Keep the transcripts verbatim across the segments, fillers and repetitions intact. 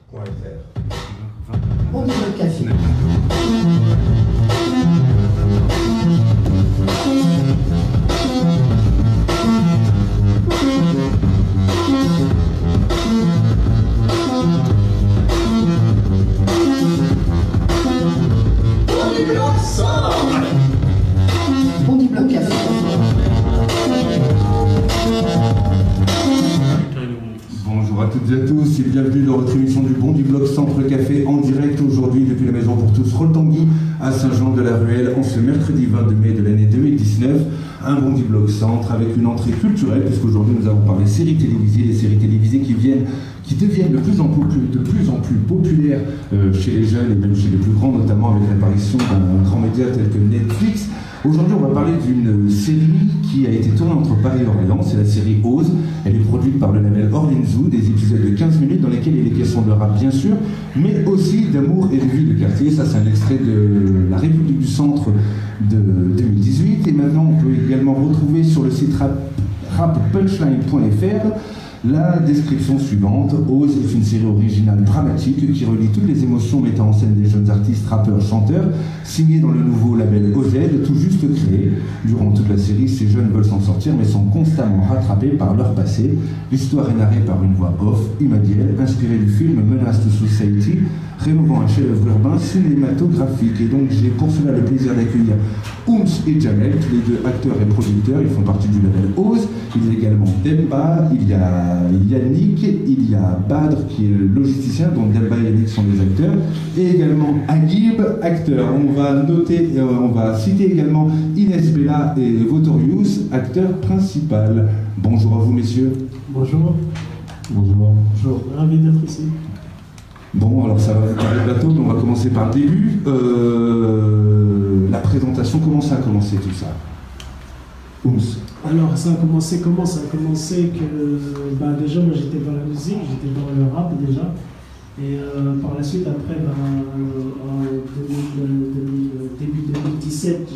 On dit le café. On dit bloc café. Bonjour à toutes et à tous et bienvenue dans votre émission du Bon du Bloc Centre Café en direct aujourd'hui depuis la Maison pour tous Roltanguy à Saint-Jean-de-la-Ruelle en ce mercredi vingt-deux mai de l'année deux mille dix-neuf. Un Bon du Bloc Centre avec une entrée culturelle puisqu'aujourd'hui nous avons parlé séries télévisées, les séries télévisées qui viennent, qui deviennent de plus en plus, de plus, en plus populaires euh, chez les jeunes et même chez les plus grands, notamment avec l'apparition d'un grand média tel que Netflix. Aujourd'hui, on va parler d'une série qui a été tournée entre Paris et Orléans, c'est la série Ose. Elle est produite par le label Orleans Zoo, des épisodes de quinze minutes dans lesquels il est question de rap bien sûr, mais aussi d'amour et de vie de quartier. Ça, c'est un extrait de La République du Centre de deux mille dix-huit. Et maintenant, on peut également retrouver sur le site rap, rap punchline point f r la description suivante. Ose est une série originale dramatique qui relie toutes les émotions mettant en scène des jeunes artistes, rappeurs, chanteurs, signés dans le nouveau label O Z, tout juste créé. Durant toute la série, ces jeunes veulent s'en sortir mais sont constamment rattrapés par leur passé. L'histoire est narrée par une voix off, Imadiel, inspirée du film Menace to Society, rénovant un chef-d'œuvre urbain cinématographique. Et donc j'ai pour cela le plaisir d'accueillir Oums et Jamel, tous les deux acteurs et producteurs. Ils font partie du label Ose. Il y a également Demba, il y a Yannick, il y a Badr qui est le logisticien, donc Demba et Yannick sont des acteurs, et également Agib, acteur. On va noter, euh, on va citer également Inès Bella et Votorius, acteur principal. Bonjour à vous messieurs. Bonjour. Bonjour. Bonjour, ravi d'être ici. Bon, alors ça va vous parler de bateau, mais on va commencer par le début. Euh, la présentation, comment ça a commencé tout ça? Oums. Alors ça a commencé comment? Ça a commencé que bah, déjà moi j'étais dans la musique, j'étais dans le rap déjà. Et euh, par la suite après, bah, euh, en début deux mille dix-sept,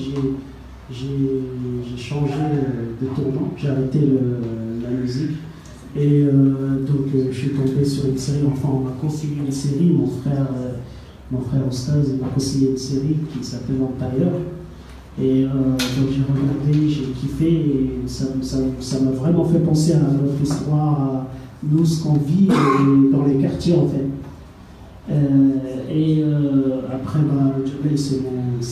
j'ai changé de tournant, j'ai arrêté le, la musique. Et euh, donc euh, je suis tombé sur une série, enfin on m'a conseillé une série, mon frère, euh, mon frère Ostaz m'a conseillé une série qui s'appelle Empire. Et euh, donc j'ai regardé, j'ai kiffé et ça m'a ça, ça vraiment fait penser à notre histoire, à nous, ce qu'on vit et dans les quartiers en fait. Euh, et euh, après, bah, Jamel c'est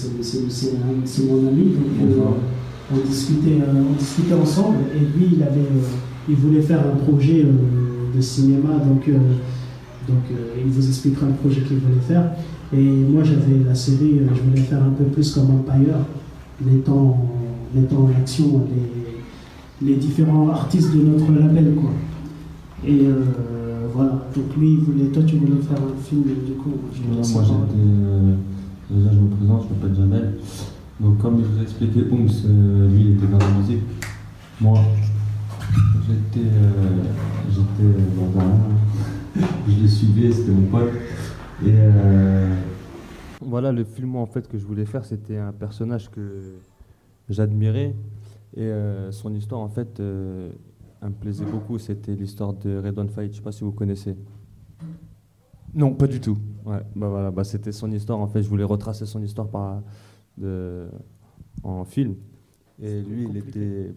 mon, mon ami, donc euh, on, discutait, euh, on discutait ensemble et lui il, avait, euh, il voulait faire un projet euh, de cinéma, donc, euh, donc euh, il vous expliquera le projet qu'il voulait faire. Et moi j'avais la série, euh, je voulais faire un peu plus comme Empire, mettant, mettant en action les, les différents artistes de notre label, quoi. Et euh, voilà, donc lui, il voulait, toi tu voulais faire un film, du coup, je voilà, moi j'étais, euh, déjà je me présente, je m'appelle Jamel. Donc comme je vous ai expliqué, Oums, euh, lui il était dans la musique. Moi, j'étais euh, j'étais dans un... je le suivais, c'était mon pote. Et euh, voilà, le film en fait que je voulais faire, c'était un personnage que j'admirais et euh, son histoire en fait euh, elle me plaisait beaucoup. C'était l'histoire de Redouane Faïd. Je sais pas si vous connaissez. Non, pas du tout. Ouais, bah voilà, bah c'était son histoire en fait. Je voulais retracer son histoire par de en film. Et lui, il était.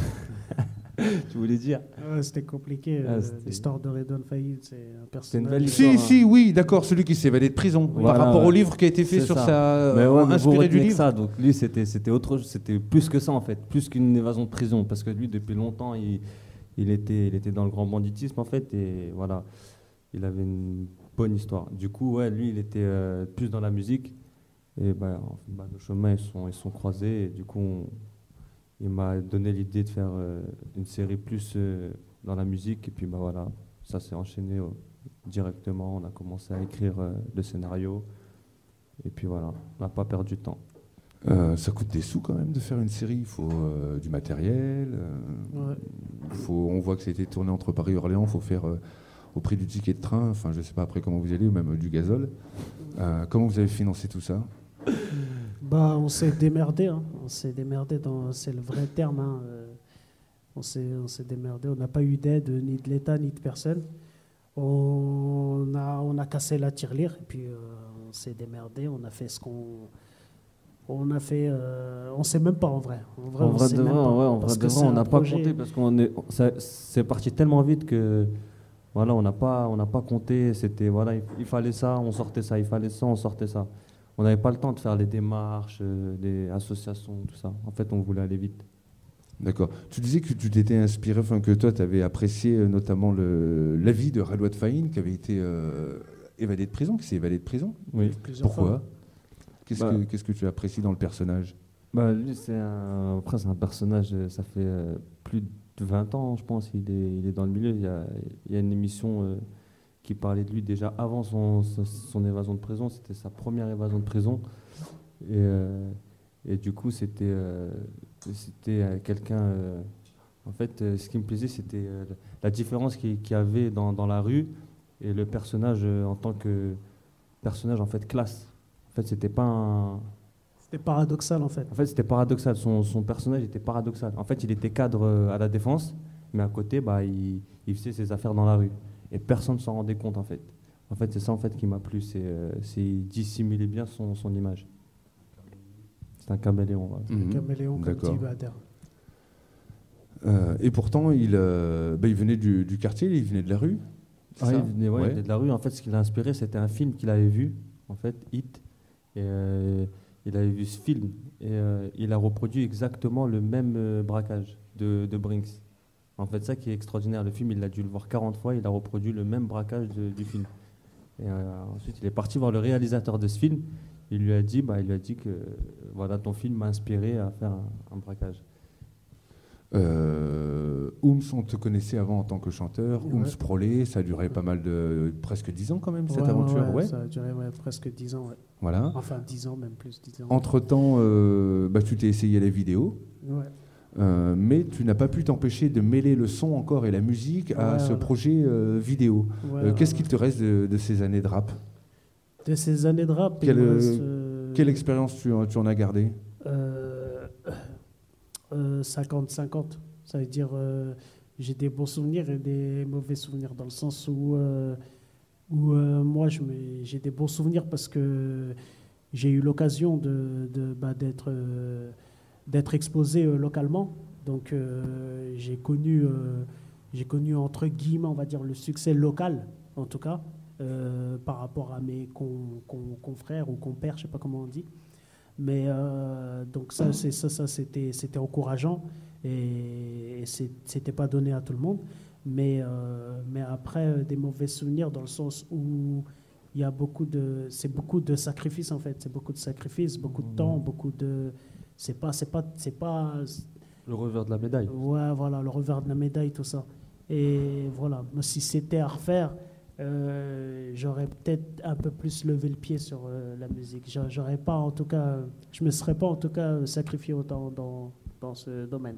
Tu voulais dire? Ouais, c'était compliqué. Ah, euh, c'était- L'histoire de Redouane Faïd, c'est un une personnage. belle Si, histoire, si, oui, d'accord, celui qui s'est évadé de prison, Voilà, par rapport au ouais. livre qui a été fait C'est sur ça. sa... Mais ouais, mais vous inspiré du retenez que livre. ça. Donc lui, c'était c'était autre chose. C'était plus que ça en fait, plus qu'une évasion de prison, parce que lui, depuis longtemps, il, il était il était dans le grand banditisme en fait, et voilà, il avait une bonne histoire. Du coup, ouais, lui, il était euh, plus dans la musique, et bah, en fait, bah, nos chemins ils sont ils sont croisés, et du coup, on- il m'a donné l'idée de faire euh, une série plus euh, dans la musique, et puis bah voilà, ça s'est enchaîné euh, directement. On a commencé à écrire euh, le scénario. Et puis voilà, on n'a pas perdu de temps. Euh, ça coûte des sous quand même de faire une série, il faut euh, du matériel, euh, Ouais. il faut, on voit que ça a été tourné entre Paris et Orléans, il faut faire euh, au prix du ticket de train, enfin je ne sais pas après comment vous allez, ou même euh, du gazole. Euh, comment vous avez financé tout ça? Bah, on s'est démerdé, hein. On s'est démerdé, dans... c'est le vrai terme. Hein. Euh, On s'est, on s'est démerdé, on n'a pas eu d'aide ni de l'État ni de personne. On a, on a a cassé la tirelire et puis euh, on s'est démerdé, on a fait ce qu'on... On a fait... Euh, on ne sait même pas en vrai. En vrai, En on vrai sait de même vrai, pas, ouais, en parce vrai que de c'est vrai, on un n'a pas projet- compté parce qu'on est, ça- c'est parti tellement vite que voilà, on n'a pas, on n'a pas compté. C'était voilà, il, il fallait ça, on sortait ça, il fallait ça, on sortait ça. On n'avait pas le temps de faire les démarches, euh, les associations, tout ça. En fait, on voulait aller vite. D'accord. Tu disais que tu t'étais inspiré, enfin que toi, tu avais apprécié euh, notamment le, la vie de Redouane Faïn, qui avait été euh, évadé de prison, qui s'est évadé de prison. Oui. plusieurs Pourquoi fois. Qu'est-ce Bah. que qu'est-ce que tu apprécies dans le personnage? Bah, lui, c'est un, après, c'est un personnage, euh, ça fait euh, plus de vingt ans, je pense, il est, il est dans le milieu. Il y a, il y a une émission euh, qui parlait de lui déjà avant son, son, son évasion de prison. C'était sa première évasion de prison. Et, euh, et du coup, c'était euh, c'était euh, quelqu'un... euh, en fait, euh, ce qui me plaisait, c'était euh, la différence qu'il qu'il y avait dans, dans la rue et le personnage euh, en tant que personnage, en fait, classe. En fait, c'était pas un... C'était paradoxal en fait. En fait, c'était paradoxal. Son, son personnage était paradoxal. En fait, il était cadre euh, à la défense, mais à côté, bah, il, il faisait ses affaires dans la rue. Et personne ne s'en rendait compte, en fait. En fait, c'est ça en fait, qui m'a plu. C'est euh, c'est il dissimulait bien son, son image. C'est un caméléon. Voilà. Mhm. Caméléon, comme D'accord. dit Bader. Euh, et pourtant, il, euh, bah, il venait du, du quartier, il venait de la rue. c'est Ah, ça il venait, ouais, il Ouais. venait de la rue. En fait, ce qui l'a inspiré, c'était un film qu'il avait vu, en fait, Hit. Et euh, il avait vu ce film et euh, il a reproduit exactement le même euh, braquage de, de Brinks. En fait, ça qui est extraordinaire. Le film, il a dû le voir quarante fois. Il a reproduit le même braquage de- du film. Et euh, ensuite, il est parti voir le réalisateur de ce film. Il lui a dit, bah, il lui a dit que euh, voilà, ton film m'a inspiré à faire un, un braquage. Euh, Ooms, on te connaissait avant en tant que chanteur. Ouais. Ooms Prolé, ça a duré pas mal de... presque dix ans quand même, cette Ouais, ouais, aventure. ouais, Ouais. Ça a duré ouais, presque dix ans. Ouais. Voilà. Enfin, dix ans, même plus. dix ans. Entre-temps, euh, bah, tu t'es essayé à la vidéo. Ouais. Euh, mais tu n'as pas pu t'empêcher de mêler le son encore et la musique à Ouais, ce voilà. projet euh, vidéo. Ouais, Euh, ouais, Qu'est-ce ouais. qu'il te reste de, de ces années de rap? De ces années de rap, il Quelle, me reste, euh, Quelle expérience tu, en- tu en as gardé? euh, euh, cinquante cinquante. Ça veut dire euh, j'ai des bons souvenirs et des mauvais souvenirs dans le sens où, euh, où euh, moi je me- j'ai des bons souvenirs parce que j'ai eu l'occasion de, de, bah, d'être, euh, d'être exposé euh, localement. Donc euh, j'ai connu, euh, j'ai connu entre guillemets, on va dire, le succès local en tout cas euh, par rapport à mes con- con- confrères ou compères, je sais pas comment on dit. Mais euh, donc ça, c'est, ça, ça c'était, c'était encourageant et, et c'est- c'était pas donné à tout le monde. Mais, euh, mais après, euh, des mauvais souvenirs dans le sens où il y a beaucoup de, c'est beaucoup de sacrifices en fait. C'est beaucoup de sacrifices, beaucoup de temps, beaucoup de. C'est pas, c'est pas, c'est pas. Le revers de la médaille. Ouais, voilà, le revers de la médaille, tout ça. Et voilà, moi, si c'était à refaire, euh, j'aurais peut-être un peu plus levé le pied sur euh, la musique. J'a- J'aurais pas, en tout cas, je me serais pas en tout cas sacrifié autant dans, dans ce domaine.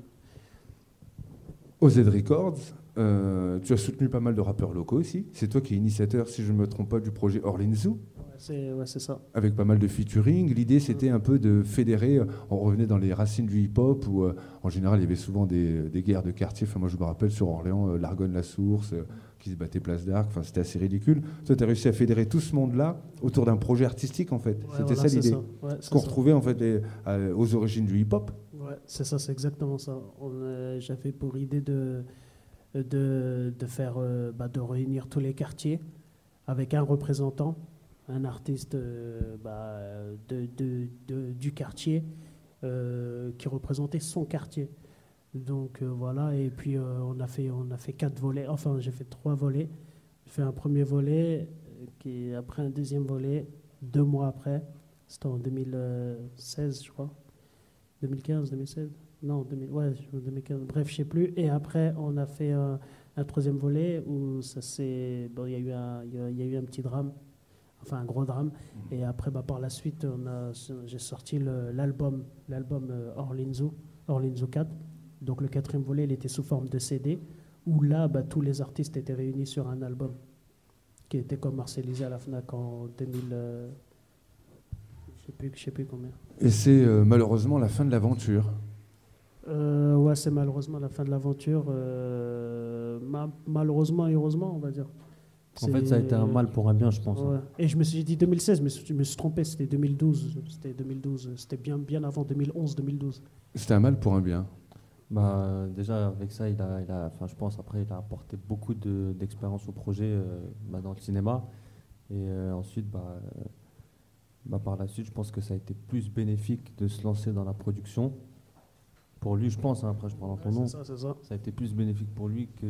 O Z Records, euh, tu as soutenu pas mal de rappeurs locaux aussi. C'est toi qui es initiateur, si je ne me trompe pas, du projet Orlin Zoo, Ouais, c'est ouais, c'est ça. avec pas mal de featuring. L'idée, c'était un peu de fédérer. euh, On revenait dans les racines du hip-hop, où euh, en général, il y avait souvent des, des guerres de quartier. Enfin, moi, je me rappelle sur Orléans, euh, l'Argonne-la-Source, euh, qui se battait place d'Arc. Enfin, c'était assez ridicule. Toi, tu as réussi à fédérer tout ce monde-là autour d'un projet artistique, en fait. Ouais, c'était voilà, ça c'est l'idée. Ouais, Ce c'est qu'on ça. retrouvait, en fait, les- euh, aux origines du hip-hop. Ouais, c'est ça, c'est exactement ça. On, euh, j'avais pour idée de, de, de faire, euh, bah, de réunir tous les quartiers avec un représentant, un artiste euh, bah, de, de- de- du quartier euh, qui représentait son quartier. Donc euh, voilà, et puis euh, on a fait, on a fait quatre volets. Enfin, j'ai fait trois volets. J'ai fait un premier volet, euh, qui est après un deuxième volet, deux mois après. C'était en deux mille seize, je crois. deux mille quinze, deux mille seize. Non, deux mille, ouais, deux mille quinze. Bref, je sais plus. Et après, on a fait un, un troisième volet où ça s'est, bon, il y a eu un, il y a- il y a eu un petit drame, enfin un gros drame. Et après, bah, par la suite, on a, j'ai sorti le- l'album, l'album euh, Orlin Zoo, Orlin Zoo quatre. Donc le quatrième volet, il était sous forme de C D, où là, bah, tous les artistes étaient réunis sur un album qui était commercialisé à la Fnac en deux mille, euh, je sais plus, je sais plus combien. Et c'est euh, malheureusement la fin de l'aventure. Euh, ouais, c'est malheureusement la fin de l'aventure. euh, ma- malheureusement et heureusement, on va dire. En fait, ça a été un mal pour un bien, je pense. Ouais. Et je me suis dit deux mille seize, mais je me suis trompé, c'était deux mille douze. C'était deux mille douze, c'était bien, bien avant deux mille onze deux mille douze. C'était un mal pour un bien. Bah, déjà, avec ça, il a, il a, enfin, je pense, après, il a apporté beaucoup de- d'expérience au projet euh, bah, dans le cinéma. Et euh, ensuite, bah, euh, bah, par la suite, je pense que ça a été plus bénéfique de se lancer dans la production. Pour lui, je pense, hein, après, je parle en ton Ouais, nom. c'est ça, c'est ça. Ça a été plus bénéfique pour lui que,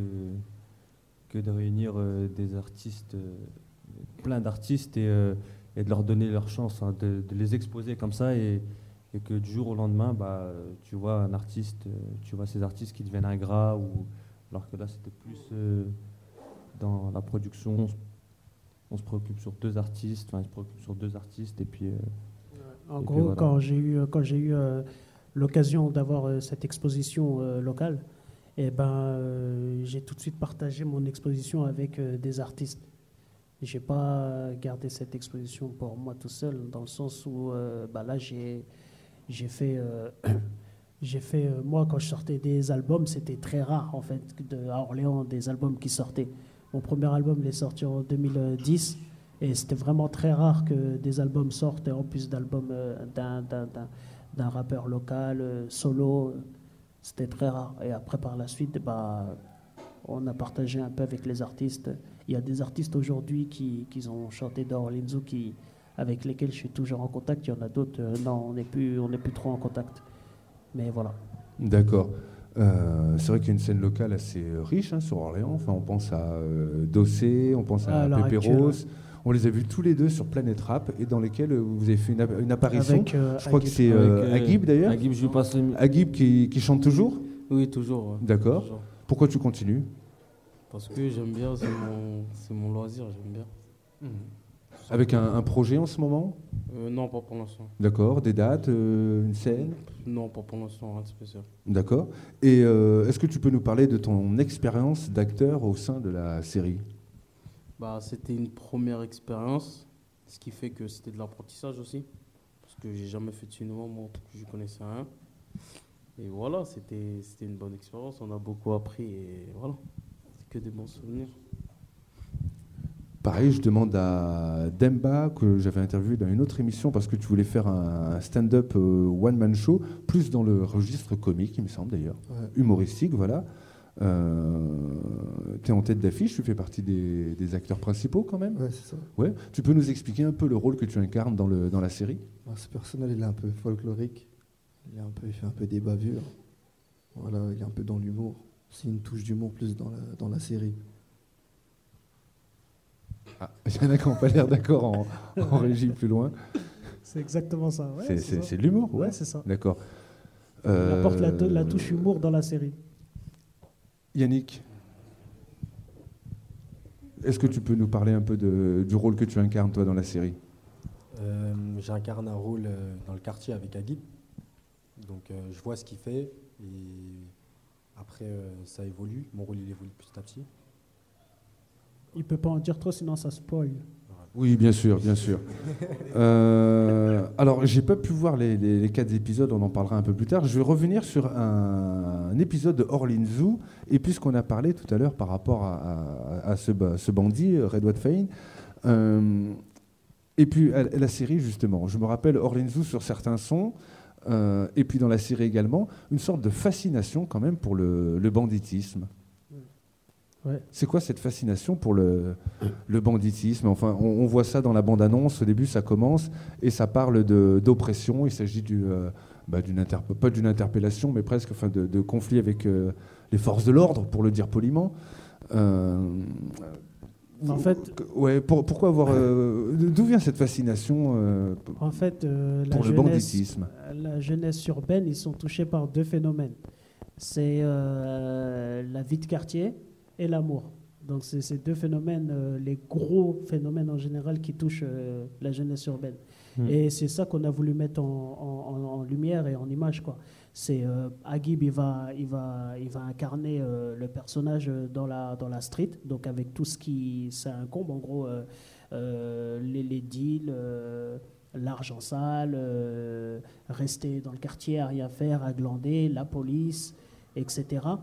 que de réunir euh, des artistes, euh, plein d'artistes, et, euh, et de leur donner leur chance, hein, de, de les exposer comme ça, et, et que du jour au lendemain, bah, euh, tu vois un artiste, euh, tu vois ces artistes qui deviennent ingrats, ou, alors que là c'était plus euh, dans la production, on se, on se préoccupe sur deux artistes, enfin ils se préoccupent sur deux artistes, et puis... euh, En Et gros, puis voilà. quand j'ai eu, quand j'ai eu euh, l'occasion d'avoir euh, cette exposition euh, locale, eh ben, euh, j'ai tout de suite partagé mon exposition avec euh, des artistes. J'ai pas gardé cette exposition pour moi tout seul, dans le sens où euh, bah là j'ai j'ai fait euh, j'ai fait euh, moi quand je sortais des albums, c'était très rare en fait de, à Orléans des albums qui sortaient. Mon premier album il est sorti en deux mille dix et c'était vraiment très rare que des albums sortent, et en plus d'albums euh, d'un d'un d'un d'un rappeur local euh, solo, euh, c'était très rare. Et après par la suite, bah on a partagé un peu avec les artistes. Il y a des artistes aujourd'hui qui, qui ont chanté dans Orlinzo qui, avec lesquels je suis toujours en contact. Il y en a d'autres, euh, non, on n'est plus, on n'est plus trop en contact. Mais voilà. D'accord. Euh, c'est vrai qu'il y a une scène locale assez euh, riche hein, sur Orléans. Enfin, on pense à euh, Dossé, on pense à À l'heure Pépéros. actuelle, On les a vus tous les deux sur Planète Rap, et dans lesquels euh, vous avez fait une, app- une apparition. Avec, euh, Je crois que Agib. c'est euh, avec, euh, Agib d'ailleurs. Agib, je lui passe le mi- Agib qui, qui chante toujours. Oui, toujours. ouais. D'accord. Toujours. Pourquoi tu continues? Parce que j'aime bien, c'est mon, c'est mon loisir, j'aime bien. Avec un, un projet en ce moment? Euh, non, pas pour l'instant. D'accord. Des dates, euh, une scène? Non, pas pour l'instant, rien de spécial. D'accord. Et euh, est-ce que tu peux nous parler de ton expérience d'acteur au sein de la série? Bah, c'était une première expérience, ce qui fait que c'était de l'apprentissage aussi. Parce que j'ai jamais fait de cinéma, moi, je connaissais rien. Et voilà, c'était c'était une bonne expérience, on a beaucoup appris et voilà. C'est que des bons souvenirs. Pareil, je demande à Demba, que j'avais interviewé dans une autre émission, parce que tu voulais faire un stand-up euh, one-man show, plus dans le registre comique, il me semble d'ailleurs, Ouais. humoristique, voilà. Euh, tu es en tête d'affiche, tu fais partie des, des acteurs principaux quand même. Ouais, c'est ça. Ouais. Tu peux nous expliquer un peu le rôle que tu incarnes dans, le, dans la série? Bah, ce personnage, il est un peu folklorique. Il, est un peu, il fait un peu des bavures. Voilà, il est un peu dans l'humour. C'est une touche d'humour plus dans la, dans la série. Ah, il y en a qui n'ont pas l'air d'accord en, en régie plus loin. C'est exactement ça. Ouais, c'est, c'est c'est, ça. c'est de l'humour, ouais. Ouais, c'est ça. D'accord. Il apporte la, tou- la Euh, touche humour dans la série. Yannick, est-ce que tu peux nous parler un peu de- du rôle que tu incarnes, toi, dans la série? Euh, J'incarne un rôle euh, dans le quartier avec Agib. Donc euh, je vois ce qu'il fait et après euh, ça évolue. Mon rôle il évolue petit à petit. Il peut pas en dire trop, sinon ça spoil. Oui, bien sûr, bien sûr. Euh, alors, j'ai pas pu voir les, les, les quatre épisodes, on en parlera un peu plus tard. Je vais revenir sur un, un épisode de Orlin Zoo, et puisqu'on a parlé tout à l'heure par rapport à, à, à ce, ba- ce bandit, Redouane Faïn, euh, et puis à, à la série, justement, je me rappelle Orlin Zoo sur certains sons, euh, et puis dans la série également, une sorte de fascination quand même pour le, le banditisme. Ouais. C'est quoi cette fascination pour le, le banditisme? Enfin, on, on voit ça dans la bande-annonce. Au début, ça commence et ça parle de, d'oppression. Il s'agit du, euh, bah, d'une interpe- pas d'une interpellation, mais presque, enfin, de, de conflit avec euh, les forces de l'ordre, pour le dire poliment. Euh, En fait, ouais, pour- pourquoi avoir euh, d'où vient cette fascination euh, En fait, euh, la, pour le jeunesse, banditisme? la jeunesse urbaine, ils sont touchés par deux phénomènes. C'est euh, la vie de quartier et l'amour. Donc c'est ces deux phénomènes, euh, les gros phénomènes en général qui touchent euh, la jeunesse urbaine. Mm. Et c'est ça qu'on a voulu mettre en, en- en- en lumière et en image, quoi. C'est euh, Agib, il va, il va, il va incarner euh, le personnage dans la, dans la street, donc avec tout ce qui ça incombe, en gros, euh, euh, les, les deals, euh, l'argent sale, euh, rester dans le quartier à rien faire, à glander, la police, et cetera.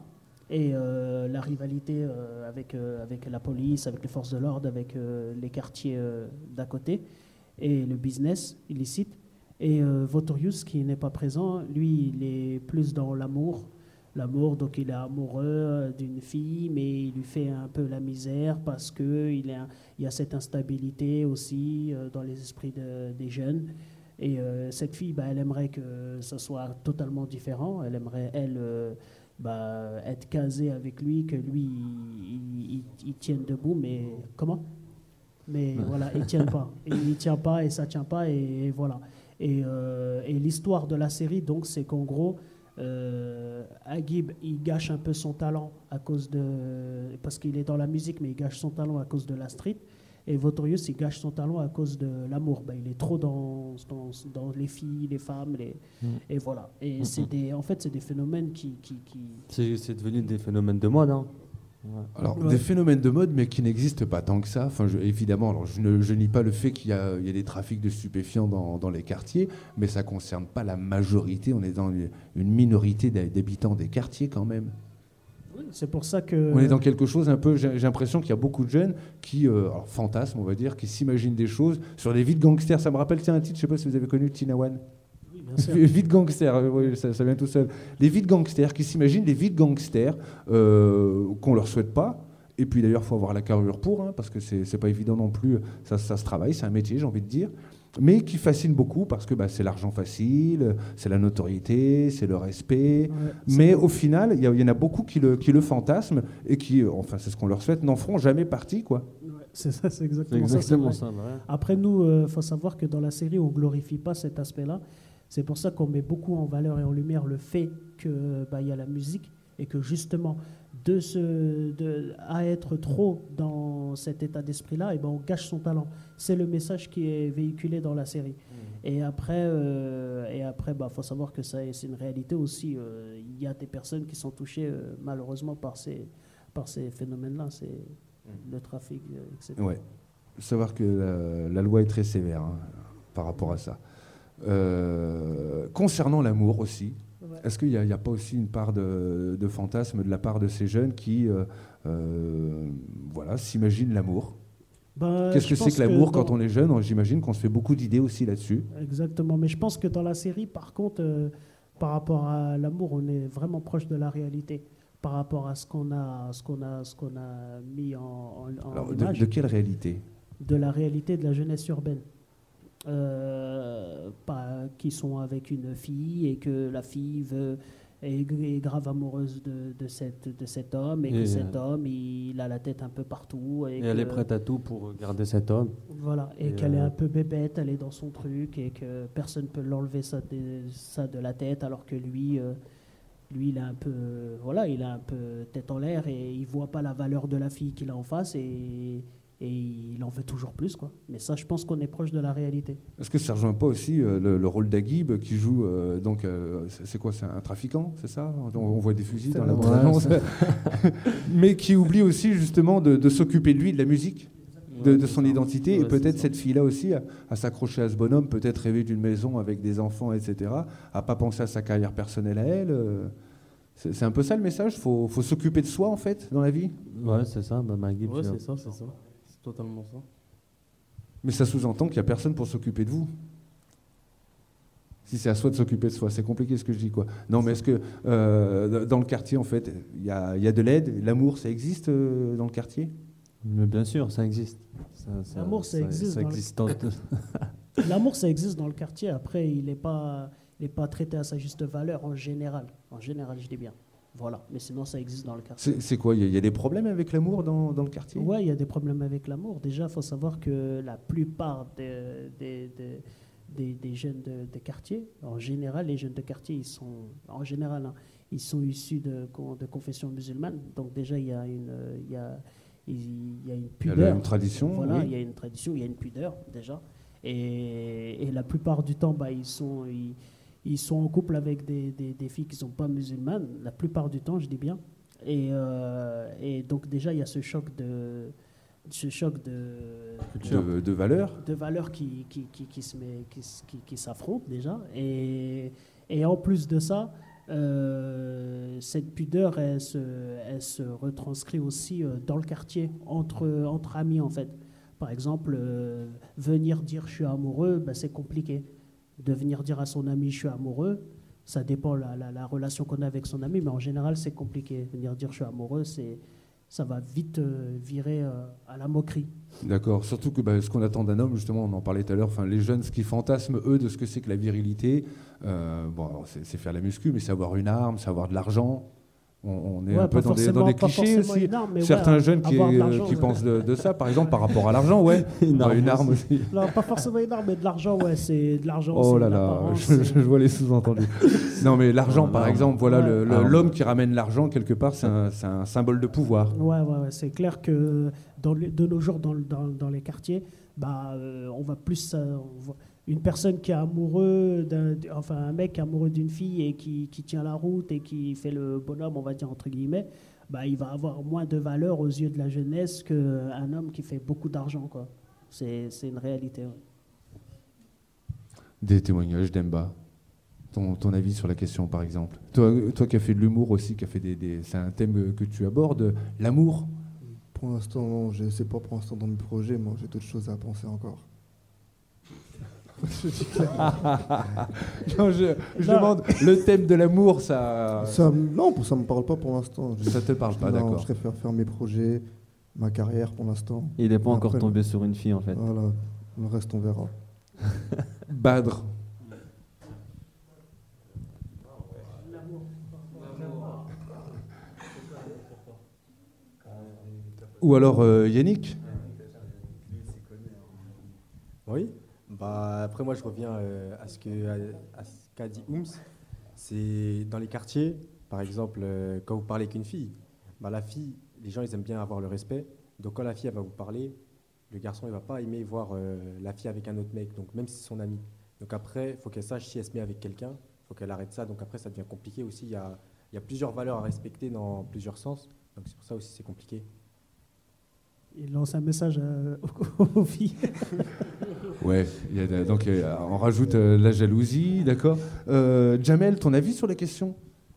et euh, la rivalité euh, avec, euh, avec la police, avec les forces de l'ordre, avec euh, les quartiers euh, d'à côté, et le business illicite. Et euh, Votorius, qui n'est pas présent, lui, il est plus dans l'amour. L'amour, donc il est amoureux d'une fille, mais il lui fait un peu la misère parce qu'il y a cette instabilité aussi euh, dans les esprits de, des jeunes. Et euh, cette fille, bah, elle aimerait que ça soit totalement différent. Elle aimerait, elle, euh, bah, être casée avec lui, que lui, il, il, il tienne debout, mais comment ? Mais voilà, il ne tient pas. Et il ne tient pas et ça ne tient pas, et, et voilà. Et, euh, et l'histoire de la série, donc, c'est qu'en gros, euh, Agib, il gâche un peu son talent à cause de... Parce qu'il est dans la musique, mais il gâche son talent à cause de la street. Et Votorius, il gâche son talent à cause de l'amour. Ben, il est trop dans, dans, dans les filles, les femmes, les, mm. et voilà. Et mm-hmm. c'est des, en fait, c'est des phénomènes qui... qui, qui... C'est, c'est devenu des phénomènes de mode, hein. Ouais. Alors, ouais. des phénomènes de mode, mais qui n'existent pas tant que ça. Enfin, je, évidemment, alors je ne je nie pas le fait qu'il y a, il y a des trafics de stupéfiants dans, dans les quartiers, mais ça ne concerne pas la majorité. On est dans une, une minorité d'habitants des quartiers quand même. Oui, c'est pour ça que... On est dans quelque chose un peu... J'ai, j'ai l'impression qu'il y a beaucoup de jeunes qui, euh, alors, fantasment, on va dire, qui s'imaginent des choses sur des vies de gangsters. Ça me rappelle, tiens, un titre, je ne sais pas si vous avez connu Tina One. Vie de gangsters, oui, ça, ça vient tout seul. Les vies de gangsters, qui s'imaginent des vies de gangsters euh, qu'on leur souhaite pas. Et puis d'ailleurs, il faut avoir la carrure pour, hein, parce que c'est, c'est pas évident non plus. Ça, ça se travaille, c'est un métier, j'ai envie de dire. Mais qui fascine beaucoup parce que bah, c'est l'argent facile, c'est la notoriété, c'est le respect. Ouais, mais au final, il y, y en a beaucoup qui le, qui le fantasment et qui, enfin, c'est ce qu'on leur souhaite, n'en feront jamais partie, quoi. Ouais, c'est ça, c'est exactement, c'est exactement ça. ça ouais. Après, nous, il euh, faut savoir que dans la série, on glorifie pas cet aspect-là. C'est pour ça qu'on met beaucoup en valeur et en lumière le fait qu'il bah, y a la musique et que justement, de se, de, à être trop dans cet état d'esprit-là, et ben on gâche son talent. C'est le message qui est véhiculé dans la série. Mmh. Et après, euh, et après, bah, faut savoir que ça, c'est une réalité aussi. Euh, il y a des personnes qui sont touchées euh, malheureusement par ces, par ces phénomènes-là, c'est mmh. le trafic, et cetera. Ouais. Savoir que la, la loi est très sévère hein, par rapport à ça. Euh, concernant l'amour aussi, ouais. Est-ce qu'il n'y a, a pas aussi une part de, de fantasme de la part de ces jeunes qui euh, euh, voilà, s'imaginent l'amour? bah, Qu'est-ce que c'est que l'amour que dans... quand on est jeune? J'imagine qu'on se fait beaucoup d'idées aussi là-dessus. Exactement, mais je pense que dans la série, par contre, euh, par rapport à l'amour, on est vraiment proche de la réalité. Par rapport à ce qu'on a, ce qu'on a, ce qu'on a mis en, en, en Alors, image. De, de quelle réalité? De la réalité de la jeunesse urbaine. Euh, pas, qui sont avec une fille et que la fille veut, est, est grave amoureuse de, de, cette, de cet homme et, et que euh, cet homme il a la tête un peu partout et, et que, elle est prête à tout pour garder cet homme voilà, et, et qu'elle euh, est un peu bébête, elle est dans son truc et que personne ne peut l'enlever ça de, ça de la tête alors que lui euh, lui il a un peu voilà, il a un peu tête en l'air et il voit pas la valeur de la fille qu'il a en face et Et il en veut toujours plus, quoi. Mais ça, je pense qu'on est proche de la réalité. Est-ce que ça ne rejoint pas aussi euh, le, le rôle d'Agib qui joue, euh, donc, euh, c'est quoi, c'est un trafiquant, c'est ça? on, on voit des fusils c'est dans la bande-annonce. Mais qui oublie aussi, justement, de, de s'occuper de lui, de la musique, de, de son identité. Ouais, et peut-être cette fille-là aussi, à, à s'accrocher à ce bonhomme, peut-être rêver d'une maison avec des enfants, et cetera, à pas penser à sa carrière personnelle à elle. Euh, c'est, c'est un peu ça le message? Il faut, faut s'occuper de soi, en fait, dans la vie? Ouais, c'est ça. Bah, Agib, ouais, c'est ça, c'est ça. Totalement ça. Mais ça sous-entend qu'il n'y a personne pour s'occuper de vous. Si c'est à soi de s'occuper de soi, c'est compliqué ce que je dis, quoi. Non, mais est-ce que euh, dans le quartier, en fait, il y a, y a de l'aide? L'amour, ça existe euh, dans le quartier? Mais bien sûr, ça existe. Ça, ça, L'amour, ça, ça existe. Ça dans existe le... dans... L'amour, ça existe dans le quartier. Après, il n'est pas, il n'est pas traité à sa juste valeur en général. En général, je dis bien. Voilà, mais sinon ça existe dans le quartier. C'est, c'est quoi? Il y, y a des problèmes avec l'amour dans, dans le quartier? Ouais, il y a des problèmes avec l'amour. Déjà, il faut savoir que la plupart des, des, des, des, des jeunes de, de quartier, en général, les jeunes de quartier, ils sont, en général, hein, ils sont issus de, de confession musulmane. Donc déjà, il y a une, il y a, il y a une pudeur. Il y a une tradition. Voilà, oui. il y a une tradition, il y a une pudeur déjà. Et, et la plupart du temps, bah, ils sont... Ils, Ils sont en couple avec des, des, des filles qui ne sont pas musulmanes, la plupart du temps, je dis bien. Et, euh, et donc déjà, il y a ce choc de, ce choc de, de, de valeurs de valeurs qui, qui, qui, qui, se met, qui, qui, qui s'affrontent déjà. Et, et en plus de ça, euh, cette pudeur, elle se, elle se retranscrit aussi euh, dans le quartier, entre, entre amis en fait. Par exemple, euh, venir dire je suis amoureux, ben, c'est compliqué. De venir dire à son ami je suis amoureux, ça dépend de la, la, la relation qu'on a avec son ami, mais en général c'est compliqué. Venir dire je suis amoureux, c'est, ça va vite euh, virer euh, à la moquerie. D'accord, surtout que bah, ce qu'on attend d'un homme, justement, on en parlait tout à l'heure, enfin, les jeunes, ce qu'ils fantasment, eux, de ce que c'est que la virilité, euh, bon, alors, c'est, c'est faire la muscu, mais c'est avoir une arme, c'est avoir de l'argent. On, on est Ouais, un peu pas dans des, dans des forcément- pas clichés forcément aussi. une arme, mais Certains ouais, jeunes qui, avoir de euh, l'argent, qui ouais. pensent de, de ça, par exemple, par rapport à l'argent, ouais. Une Ouais, arme une arme aussi. aussi. Non, pas forcément une arme, mais de l'argent, ouais, c'est de l'argent. Oh c'est là de là, l'apparence, je, c'est- je vois les sous-entendus. Non, mais l'argent, Oh, par l'arme. exemple, voilà, Ouais. le- le- Arme. l'homme qui ramène l'argent, quelque part, c'est un, c'est un symbole de pouvoir. Ouais, ouais, ouais, c'est clair que dans le- de nos jours, dans, le- dans, dans les quartiers, bah, euh, on va plus. euh, on voit une personne qui est amoureux, d'un, enfin un mec qui est amoureux d'une fille et qui, qui tient la route et qui fait le bonhomme, on va dire entre guillemets, bah, il va avoir moins de valeur aux yeux de la jeunesse qu'un homme qui fait beaucoup d'argent, quoi. C'est, c'est une réalité. Ouais. Des témoignages d'Emba. Ton, ton avis sur la question, par exemple. Toi, toi qui as fait de l'humour aussi, qui a fait des, des- c'est un thème que tu abordes, l'amour. Pour l'instant, non, je sais pas pour l'instant dans mes projets, moi j'ai d'autres choses à penser encore. Je dis clairement. Non, je, je Non. demande, le thème de l'amour, ça, Ça, me- non, ça me parle pas pour l'instant. Je- ça te parle pas, non, d'accord. Je préfère faire mes projets, ma carrière pour l'instant. Il n'est pas Et encore après, tombé sur une fille en fait. Voilà, le reste on verra. Badr. Ou alors euh, Yannick. Oui. Bah, après, moi, je reviens euh, à ce que à, à ce qu'a dit Ooms. C'est dans les quartiers, par exemple, euh, quand vous parlez avec une fille, bah, la fille, les gens, ils aiment bien avoir le respect. Donc, quand la fille, elle va vous parler, le garçon, il va pas aimer voir euh, la fille avec un autre mec, donc même si c'est son ami. Donc après, il faut qu'elle sache si elle se met avec quelqu'un, il faut qu'elle arrête ça. Donc après, ça devient compliqué aussi. Il y a, il y a plusieurs valeurs à respecter dans plusieurs sens. Donc c'est pour ça aussi c'est compliqué. Il lance un message euh, aux, aux filles. Ouais, il y a de- donc euh, on rajoute euh, la jalousie, d'accord. Euh, Jamel, ton avis sur la question?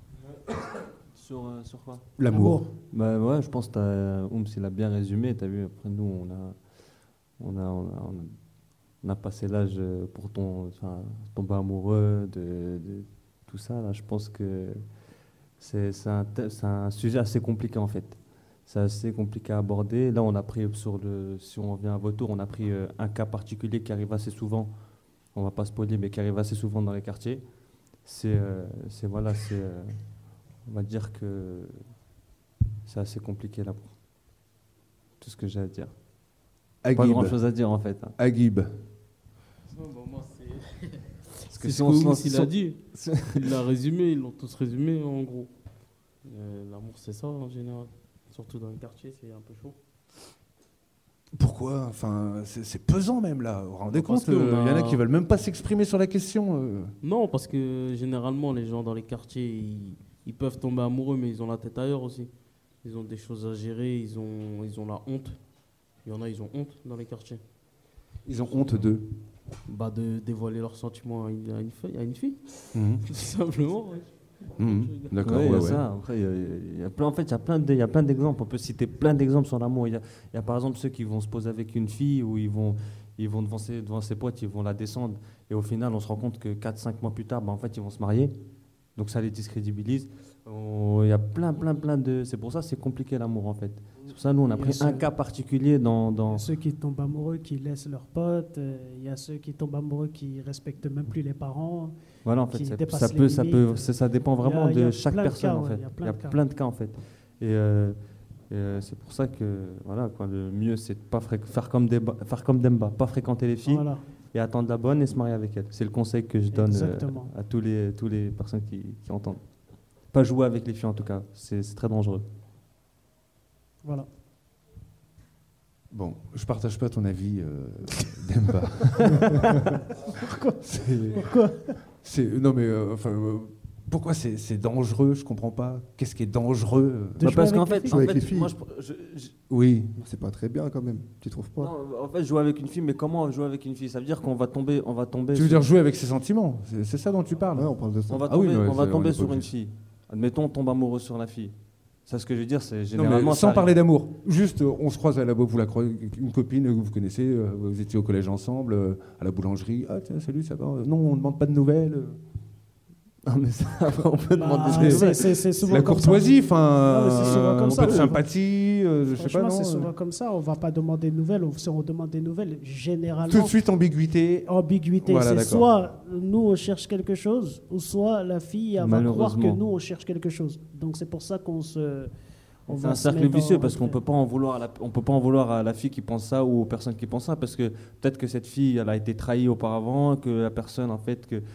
Sur, euh, sur quoi? L'amour. Bah ouais, je pense que t'as- Ooms, il a bien résumé. T'as vu, après nous, on a, on a, on a, on a, on a passé l'âge pour ton, enfin, tomber amoureux de, de tout ça. Là, je pense que c'est c'est un, thè- c'est un sujet assez compliqué en fait. C'est assez compliqué à aborder. Là, on a pris sur le, si on revient à votre tour, on a pris euh, un cas particulier qui arrive assez souvent. On va pas spoiler, mais qui arrive assez souvent dans les quartiers. C'est, euh, c'est voilà, c'est, euh, on va dire que c'est assez compliqué là pour tout ce que j'ai à dire. Pas Aguib. grand chose à dire en fait. hein. Aguib. Non, bah, moi, c'est. Parce que C'est si ce on se que lance Oums, il sur- a dit. Il l'a résumé, ils l'ont tous résumé en gros. Euh, L'amour, c'est ça en général. Surtout dans les quartiers, c'est un peu chaud. Pourquoi? Enfin, c'est c'est pesant même là. Vous vous rendez Parce compte? Il qu'on y en a a- qui veulent même pas s'exprimer sur la question. euh. Non, parce que généralement, les gens dans les quartiers, ils, ils peuvent tomber amoureux, mais ils ont la tête ailleurs aussi. Ils ont des choses à gérer, ils ont, ils ont la honte. Il y en a, ils ont honte dans les quartiers. Ils ont honte d'eux. Bah, de dévoiler leurs sentiments à une, à une fille, à une fille Mhm. tout simplement. ouais. Mhm. D'accord, Ouais, il y ouais, a ouais. ça. Après, il y a- il y a plein, en fait, il y a plein de- il y a plein d'exemples. On peut citer plein d'exemples sur l'amour. Il y a, il y a par exemple ceux qui vont se poser avec une fille ou ils vont, ils vont devant ses, devant ses potes, ils vont la descendre. Et au final, on se rend compte que quatre cinq mois plus tard, bah, en fait, ils vont se marier. Donc ça les discrédibilise. On- Il y a plein, plein, plein de. C'est pour ça que c'est compliqué l'amour en fait. C'est pour ça nous on a Il y a pris ce- un cas particulier dans. Il y dans... a ceux qui tombent amoureux, qui laissent leurs potes. euh, Il y a ceux qui tombent amoureux, qui respectent même plus les parents. Voilà, en fait, qui ça, dépassent ça les peut, ça limites. peut, ça, ça dépend vraiment Il y a- il y de a chaque plein de personne cas, en ouais, fait. il y a Il plein y a de cas. plein de cas en fait. Et, euh, et, euh, c'est pour ça que voilà, quoi, le mieux c'est de pas fré- faire comme Demba, faire comme Demba, pas fréquenter les filles Voilà. et attendre la bonne et se marier avec elle. C'est le conseil que je donne euh, Exactement. à tous les tous les personnes qui, qui entendent. Pas jouer avec les filles en tout cas, c'est c'est très dangereux. Voilà. Bon, je partage pas ton avis, euh, Demba. Pourquoi C'est- Pourquoi c'est- non mais euh, enfin, euh, pourquoi c'est c'est dangereux? Je comprends pas. Qu'est-ce qui est dangereux? De Bah, jouer parce avec qu'en les fait, filles. en Jouer avec fait, les filles. moi, je, je- je- Oui. C'est pas très bien quand même, tu trouves pas? non, en fait, jouer avec une fille, mais comment jouer avec une fille? Ça veut dire qu'on va tomber, on va tomber. Tu veux sur- dire jouer avec ses sentiments? C'est c'est ça dont tu parles? Ouais, on parle de ça. On va Ah oui, tomber, mais on va c'est- on tomber est pas sur une obligé. fille. Admettons, on tombe amoureux sur la fille. Ça, ce que je veux dire, c'est Non, mais généralement. sans ça parler arrive. d'amour, juste euh, on se croise à la vous la croisez, une copine que vous connaissez, euh, vous étiez au collège ensemble, euh, à la boulangerie. Ah tiens, salut, ça va? Non, on ne demande pas de nouvelles. Non, mais ça, après, on peut Bah, demander des c'est- nouvelles. c'est- c'est souvent La comme ça. courtoisie, enfin, Non, mais c'est souvent comme un ça, peu de oui. sympathie, euh, je sais pas, Franchement, non c'est souvent comme ça. On va pas demander de nouvelles. Si on demande des nouvelles, généralement, Tout de suite ambiguïté. ambiguïté. Voilà, c'est d'accord. soit nous on cherche quelque chose, ou soit la fille elle va croire que Malheureusement. nous on cherche quelque chose. Donc c'est pour ça qu'on se. on C'est va un se cercle mettre en vicieux parce qu'on retrait. peut pas en vouloir à la, on peut pas en vouloir à la fille qui pense ça ou aux personnes qui pensent ça parce que peut-être que cette fille elle a été trahie auparavant, que la personne en fait que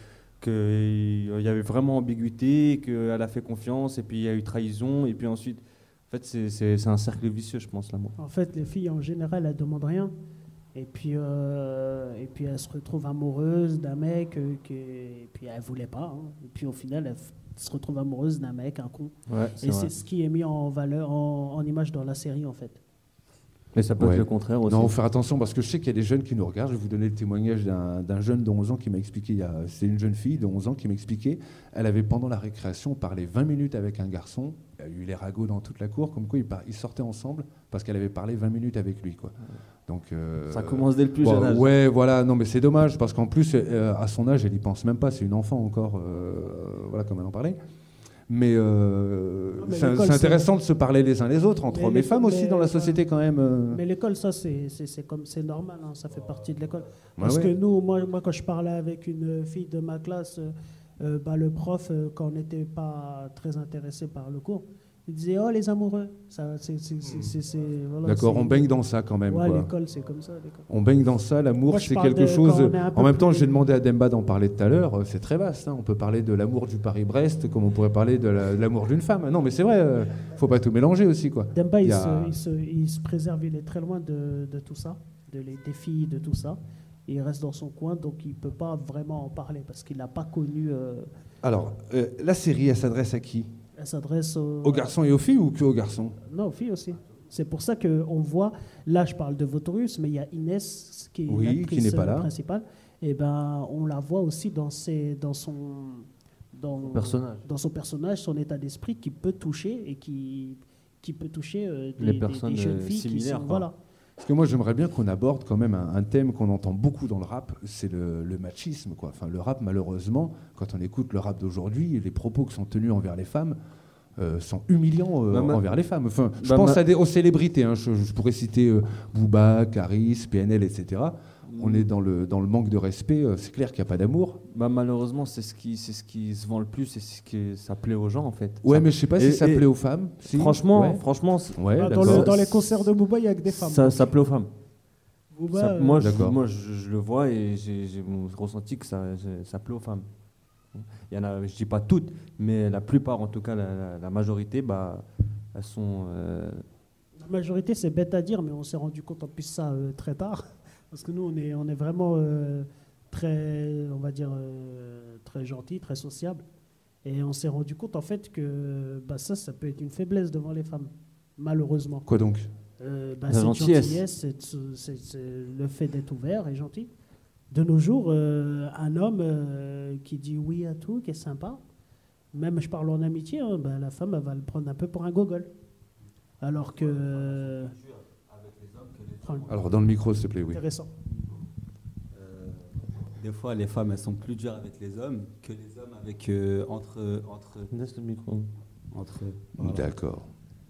qu'il y avait vraiment ambiguïté, qu'elle a fait confiance et puis il y a eu trahison et puis ensuite en fait c'est c'est- c'est un cercle vicieux je pense l'amour. En fait, les filles en général elles demandent rien. Et puis, euh, et puis elles se retrouvent amoureuses d'un mec euh, que, et puis elles voulaient pas. hein. Et puis au final elles f- se retrouvent amoureuses d'un mec, un con. Ouais, Et c'est ce qui est mis en valeur, en, en image dans la série en fait. Mais ça peut Ouais. être le contraire aussi. Non, faut faire attention parce que je sais qu'il y a des jeunes qui nous regardent. Je vais vous donner le témoignage d'un d'un jeune de onze ans qui m'a expliqué, il y a- c'est une jeune fille de onze ans qui m'a expliqué, elle avait pendant la récréation parlé vingt minutes avec un garçon, il y a eu les ragots dans toute la cour, comme quoi ils, par- ils sortaient ensemble parce qu'elle avait parlé vingt minutes avec lui. Quoi. Donc, euh, Ça commence dès le plus bon, jeune âge. Ouais, voilà, non mais c'est dommage parce qu'en plus, euh, à son âge, elle y pense même pas, c'est une enfant encore, euh, voilà, comme elle en parlait. Mais, euh, Non, mais c'est l'école, c'est c'est- intéressant de se parler les uns les autres, entre Mais hommes et les- femmes aussi mais- dans la société quand même. euh. Mais l'école, ça, c'est c'est- c'est comme c'est normal, hein, ça fait partie de l'école. Ouais, Parce ouais. que nous, moi, moi, quand je parlais avec une fille de ma classe, euh, euh, bah, le prof, euh, quand on n'était pas très intéressé par le cours, il disait oh les amoureux. Ça, c'est, c'est, c'est, c'est- c'est- voilà, D'accord, c'est- on baigne dans ça quand même. Ouais, quoi. l'école, c'est comme ça. l'école. On baigne dans ça, l'amour, Moi, je c'est parle quelque de chose. quand on est un peu En même temps, plus- j'ai demandé à Demba d'en parler tout à l'heure, euh, c'est très vaste. hein. On peut parler de l'amour du Paris-Brest comme on pourrait parler de la- de l'amour d'une femme. Non, mais c'est vrai, euh, faut pas tout mélanger aussi. Quoi. Demba, Il il, y a- se, il, se, il se préserve, il est très loin de, de tout ça, de les défis, de tout ça. Il reste dans son coin, donc il ne peut pas vraiment en parler parce qu'il n'a pas connu. euh, Alors, euh, la série, elle s'adresse à qui? elle s'adresse aux, Aux garçons et aux filles ou que aux garçons? Non, aux filles aussi. C'est pour ça qu'on voit, là je parle de Votorius, mais il y a Inès qui est Oui, qui l'actrice n'est pas là. principale. Et ben, on la voit aussi dans, ses, dans, son, dans, personnage. dans son personnage, son état d'esprit qui peut toucher et qui, qui peut toucher euh, des, Les des- personnes, des jeunes euh, filles qui similaires, sont, quoi. voilà. Parce que moi, j'aimerais bien qu'on aborde quand même un, un thème qu'on entend beaucoup dans le rap, c'est le, le machisme. Quoi. Enfin, le rap, malheureusement, quand on écoute le rap d'aujourd'hui, les propos qui sont tenus envers les femmes euh, sont humiliants euh, Bah, ma- envers les femmes. Enfin, je Bah, pense ma- à des, aux célébrités. hein. Je, je pourrais citer euh, Booba, Caris, P N L, et cetera. On est dans le, dans le manque de respect. euh, C'est clair qu'il n'y a pas d'amour. Bah, malheureusement, c'est ce qui c'est ce qui se vend le plus et c'est ce qui ça plaît aux gens en fait. Ouais, Ça- mais je sais pas Et- si ça et- plaît aux femmes. Si. Franchement, ouais. franchement, c'est- Ouais, Ah, dans, d'accord. le- dans les concerts de Booba, il n'y a que des femmes. ça, ça plaît aux femmes. Booba, Ça- euh, moi, je, D'accord. moi je, je le vois et j'ai j'ai mon ressenti que ça, j'ai- ça plaît aux femmes. Il y en a, je dis pas toutes, mais la plupart, en tout cas la, la- la majorité, bah, elles sont. euh, La majorité, c'est bête à dire, mais on s'est rendu compte en plus ça euh, très tard. Parce que nous, on est, on est vraiment euh, très, on va dire, euh, très gentil, très sociable. Et on s'est rendu compte en fait que bah, ça, ça peut être une faiblesse devant les femmes, malheureusement. Quoi donc? Euh, bah, La cette gentillesse. gentillesse, c'est- c'est- c'est le fait d'être ouvert et gentil. De nos jours, euh, un homme euh, qui dit oui à tout, qui est sympa, même je parle en amitié, hein, bah, la femme elle va le prendre un peu pour un gogol. Alors que... Enfin, Alors, dans le micro, s'il te plaît, oui. intéressant. Euh, Des fois, les femmes, elles sont plus dures avec les hommes que les hommes avec euh, entre entre Laisse le micro. entre. voilà. D'accord.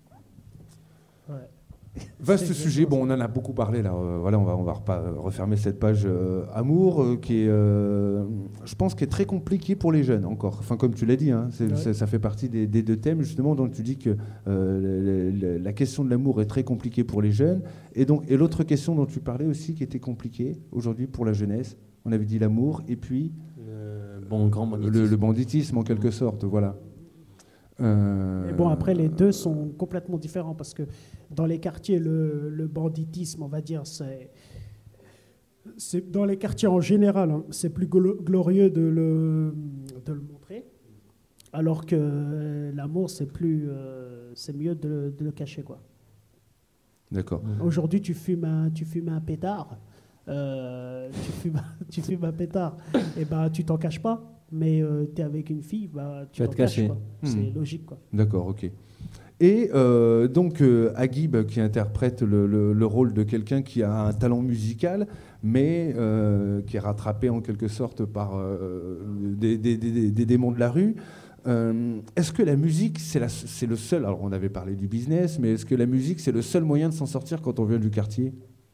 Ouais. Vaste C'est sujet, bon, on en a beaucoup parlé là. Euh, voilà, on va, on va repa- refermer cette page euh, amour euh, qui est, euh, je pense, qui est très compliqué pour les jeunes encore. Enfin, comme tu l'as dit, hein, c'est- Ouais. ça, ça fait partie des, des deux thèmes justement dont tu dis que euh, le- le- la question de l'amour est très compliquée pour les jeunes. Et donc, et l'autre question dont tu parlais aussi qui était compliquée aujourd'hui pour la jeunesse, on avait dit l'amour et puis Le bon grand le, banditisme. le banditisme en quelque sorte, voilà. Euh, Mais bon, après, les deux sont complètement différents parce que dans les quartiers, le, le banditisme, on va dire, c'est. c'est dans les quartiers en général, hein, c'est plus glo- glorieux de le, de le montrer. Alors que euh, l'amour, c'est plus, euh, c'est mieux de, le- de le cacher, quoi. D'accord. Aujourd'hui, tu fumes un, tu fumes un pétard, euh, tu fumes, tu fumes un pétard, et ben tu t'en caches pas. Mais tu es avec une fille, bah, tu vas t'en te caches, cacher. quoi. C'est Hmm. logique, quoi. D'accord, ok. Et euh, donc euh, Agib qui interprète le, le- le rôle de quelqu'un qui a un talent musical, mais euh, qui est rattrapé en quelque sorte par euh, des, des- des- des démons de la rue. Euh, est-ce que la musique, c'est, la- c'est le seul, alors on avait parlé du business, mais est-ce que la musique, c'est le seul moyen de s'en sortir quand on vient du quartier?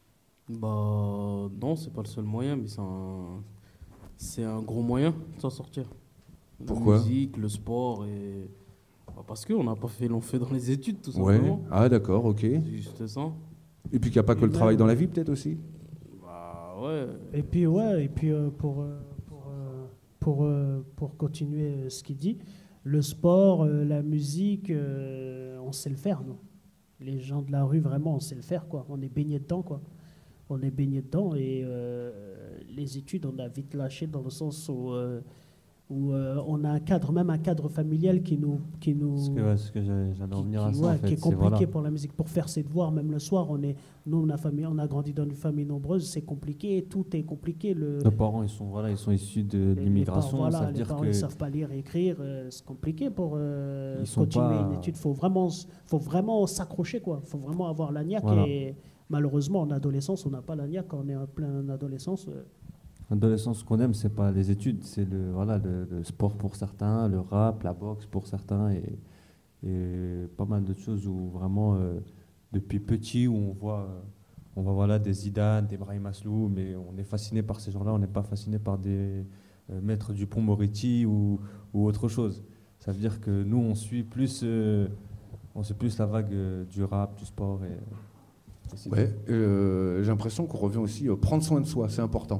Bah non, c'est pas le seul moyen, mais c'est un, c'est un gros moyen de s'en sortir. Pourquoi La musique, le sport et bah, parce qu'on n'a pas fait long fait dans les études, tout Ouais. simplement. Ah d'accord, ok. C'est juste ça. Et puis qu'il n'y a pas que le travail dans la vie peut-être aussi? Bah ouais. Et puis, ouais, et puis euh, pour, euh, pour, euh, pour, euh, pour continuer euh, ce qu'il dit, le sport, euh, la musique, euh, on sait le faire, nous. Les gens de la rue, vraiment, on sait le faire, quoi. On est baigné dedans, quoi. On est baigné dedans et euh, les études, on a vite lâché dans le sens où, euh, où euh, on a un cadre, même un cadre familial qui nous... Qui nous Ce que, ouais, ce que j'allais j'allais en qui, venir à qui- ça, en ouais, fait. qui est c'est compliqué voilà. pour la musique, pour faire ses devoirs, même le soir, on est, nous on a, famille, on a grandi dans une famille nombreuse, c'est compliqué, tout est compliqué. Le, Nos parents, ils sont, voilà, ils sont issus de, de les- l'immigration, les parents, ça voilà, veut les dire parents que ne savent pas lire et écrire, euh, c'est compliqué pour euh, Ils sont continuer pas- une étude. Il faut vraiment, s- faut vraiment s'accrocher, quoi. Il faut vraiment avoir la niaque. Voilà. Et malheureusement, en adolescence, on n'a pas la niaque. Quand on est en pleine adolescence, euh, l'adolescence, ce qu'on aime, c'est pas les études, c'est le, voilà, le, le sport pour certains, le rap, la boxe pour certains, et, et pas mal d'autres choses où vraiment, euh, depuis petit, où on voit, euh, on voit voilà, des Zidane, des Brahim Aslou, mais on est fasciné par ces gens-là, on n'est pas fasciné par des euh, maîtres Dupont-Moretti ou, ou autre chose. Ça veut dire que nous, on suit plus, euh, on suit plus la vague euh, du rap, du sport. Et, et c'est Ouais, euh, j'ai l'impression qu'on revient aussi à prendre soin de soi, c'est important.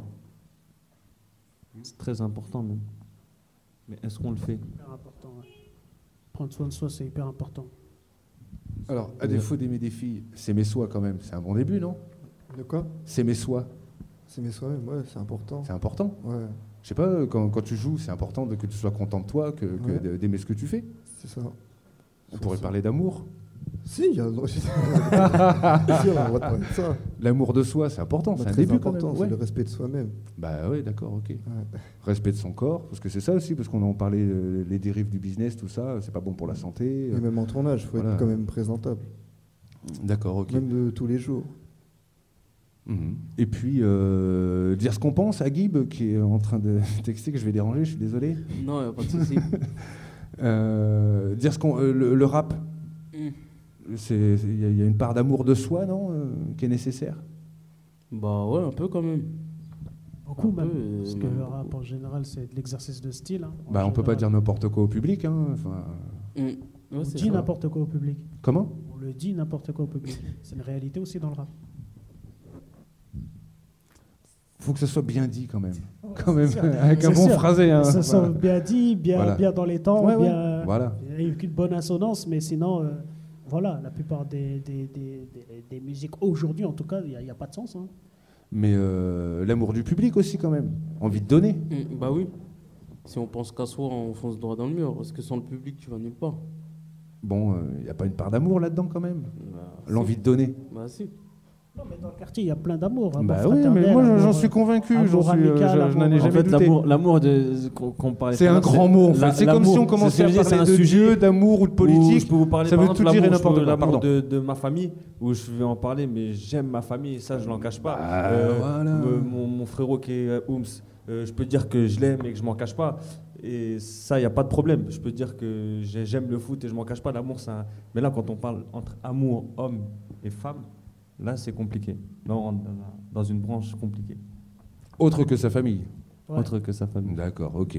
c'est très important même. Mais est-ce qu'on le fait? hyper important. Ouais. Prendre soin de soi, c'est hyper important. Alors, à défaut d'aimer des filles, s'aimer soi quand même, c'est un bon début, non? De quoi? S'aimer soi, S'aimer soi-même, ouais, c'est important. c'est important. Ouais, Je sais pas, quand, quand tu joues, c'est important de, que tu sois content de toi, que, que Ouais. de- d'aimer ce que tu fais. c'est ça. On pourrait parler d'amour. Si, il y a. Si, on a le droit de parler de ça. L'amour de soi, c'est important, Bah, c'est un très début quand important, même. c'est Ouais. le respect de soi-même. Bah ouais, d'accord, ok. Ouais. Respect de son corps, parce que c'est ça aussi, parce qu'on en parlait, euh, les dérives du business, tout ça, c'est pas bon pour la santé. Et même en tournage, il faut Voilà. être quand même présentable. D'accord, ok. Même de tous les jours. Mhm. Et puis, euh, dire ce qu'on pense à Guib, qui est en train de texter, que je vais déranger, je suis désolé. Non, y a pas de souci. Euh, dire ce qu'on, euh, le, le rap, Mm. c'est- c'est- il y, a- il y a une part d'amour de soi, non, euh, qui est nécessaire. Bah ouais, un peu quand même. Beaucoup Un même. peu, euh, Parce que même le rap, beaucoup. en général, c'est de l'exercice de style. Hein, en Bah, on peut pas général. dire n'importe quoi au public. Hein, enfin, Mm. Ouais, On c'est dit ça. n'importe quoi au public. comment? On le dit n'importe quoi au public. C'est une réalité aussi dans le rap. Faut que ce soit bien dit quand même, quand même, sûr. avec un C'est bon sûr. phrasé. Hein, Ça voilà. sent bien dit, bien, Voilà. bien dans les temps, Ouais, ouais. bien, Voilà. avec une bonne assonance, mais sinon, euh, voilà, la plupart des, des, des, des- des musiques aujourd'hui, en tout cas, il n'y a, a pas de sens. Hein. Mais euh, l'amour du public aussi quand même, envie de donner. Mm, Bah oui. Si on pense qu'à soi, on fonce droit dans le mur. Parce que sans le public, tu vas nulle part. Bon, il n'y a pas une part d'amour là-dedans quand même. Bah, L'envie si. de donner. Bah si. Non, mais dans le quartier, il y a plein d'amour. amour Bah oui, mais fraternel, moi j'en- amour, j'en suis euh, convaincu, amour j'en suis, euh, amical, je, je n'en ai amour- En jamais fait, douté. l'amour, l'amour de qu'on qu'on parlait. C'est tout à un l'heure, grand mot en fait. la- C'est comme si l'amour, on commençait c'est ce à que je veux dire, parler c'est un de sujet Dieu, d'amour ou de où politique. je peux vous parler ça par veut exemple, tout dire et l'amour, n'importe je peux- quoi, l'amour pardon. de, de ma famille, où je vais en parler, mais j'aime ma famille, ça je l'en cache pas. Bah, Euh, voilà. me- mon, mon frérot qui est euh, Ooms, euh, je peux dire que je l'aime et que je m'en cache pas. Et ça, il n'y a pas de problème. Je peux dire que j'ai- j'aime le foot et je m'en cache pas. L'amour, c'est un... Mais là, quand on parle entre amour, homme et femme, là, c'est compliqué. Là, on rentre dans, dans une branche compliquée, Autre que sa famille. Ouais. autre que sa famille. D'accord, ok.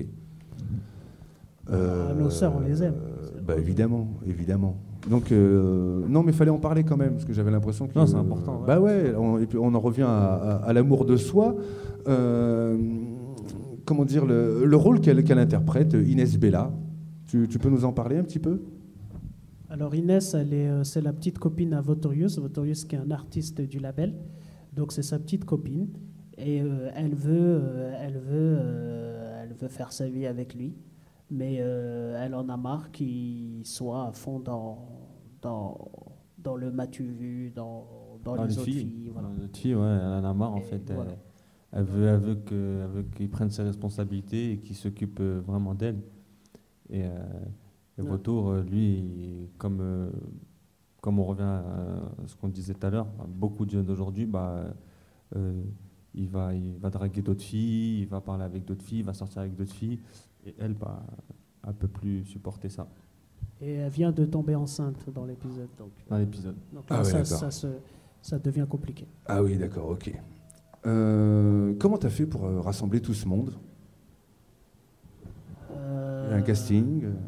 Ah, nos sœurs, on les aime. euh, Bah évidemment, évidemment. Donc euh, non, mais fallait en parler quand même parce que j'avais l'impression que. Non, c'est important, ouais. Bah ouais. On, et puis on en revient à, à- à l'amour de soi. Euh, comment dire le, le rôle qu'elle qu'elle interprète, Inès Bella. Tu, tu peux nous en parler un petit peu? Alors Inès, elle est, euh, c'est la petite copine à Votorius, Votorius qui est un artiste du label. Donc c'est sa petite copine et euh, elle veut, euh, elle veut, euh, elle veut faire sa vie avec lui. mais euh, elle en a marre qu'il soit à fond dans, dans, dans le m'as-tu vu, dans, dans, Dans les, les autres filles, filles. Voilà. dans les autres filles, ouais, elle en a marre en Et fait. voilà. Elle, elle veut, elle veut que, elle veut qu'il prenne ses responsabilités et qu'il s'occupe euh, vraiment d'elle. Et, euh, et Ouais. Vautour, euh, lui, il- comme, euh, comme on revient à ce qu'on disait tout à l'heure, beaucoup de jeunes d'aujourd'hui, bah, euh, il va, il va draguer d'autres filles, il va parler avec d'autres filles, il va sortir avec d'autres filles. Et elle, bah, elle peut plus supporter ça Et elle vient de tomber enceinte dans l'épisode. Donc, dans l'épisode. donc Ah là, ouais, ça, d'accord. ça, se, ça devient compliqué. Ah oui, d'accord, ok. Euh, comment t'as fait pour euh, rassembler tout ce monde? Il y a un Euh, casting euh,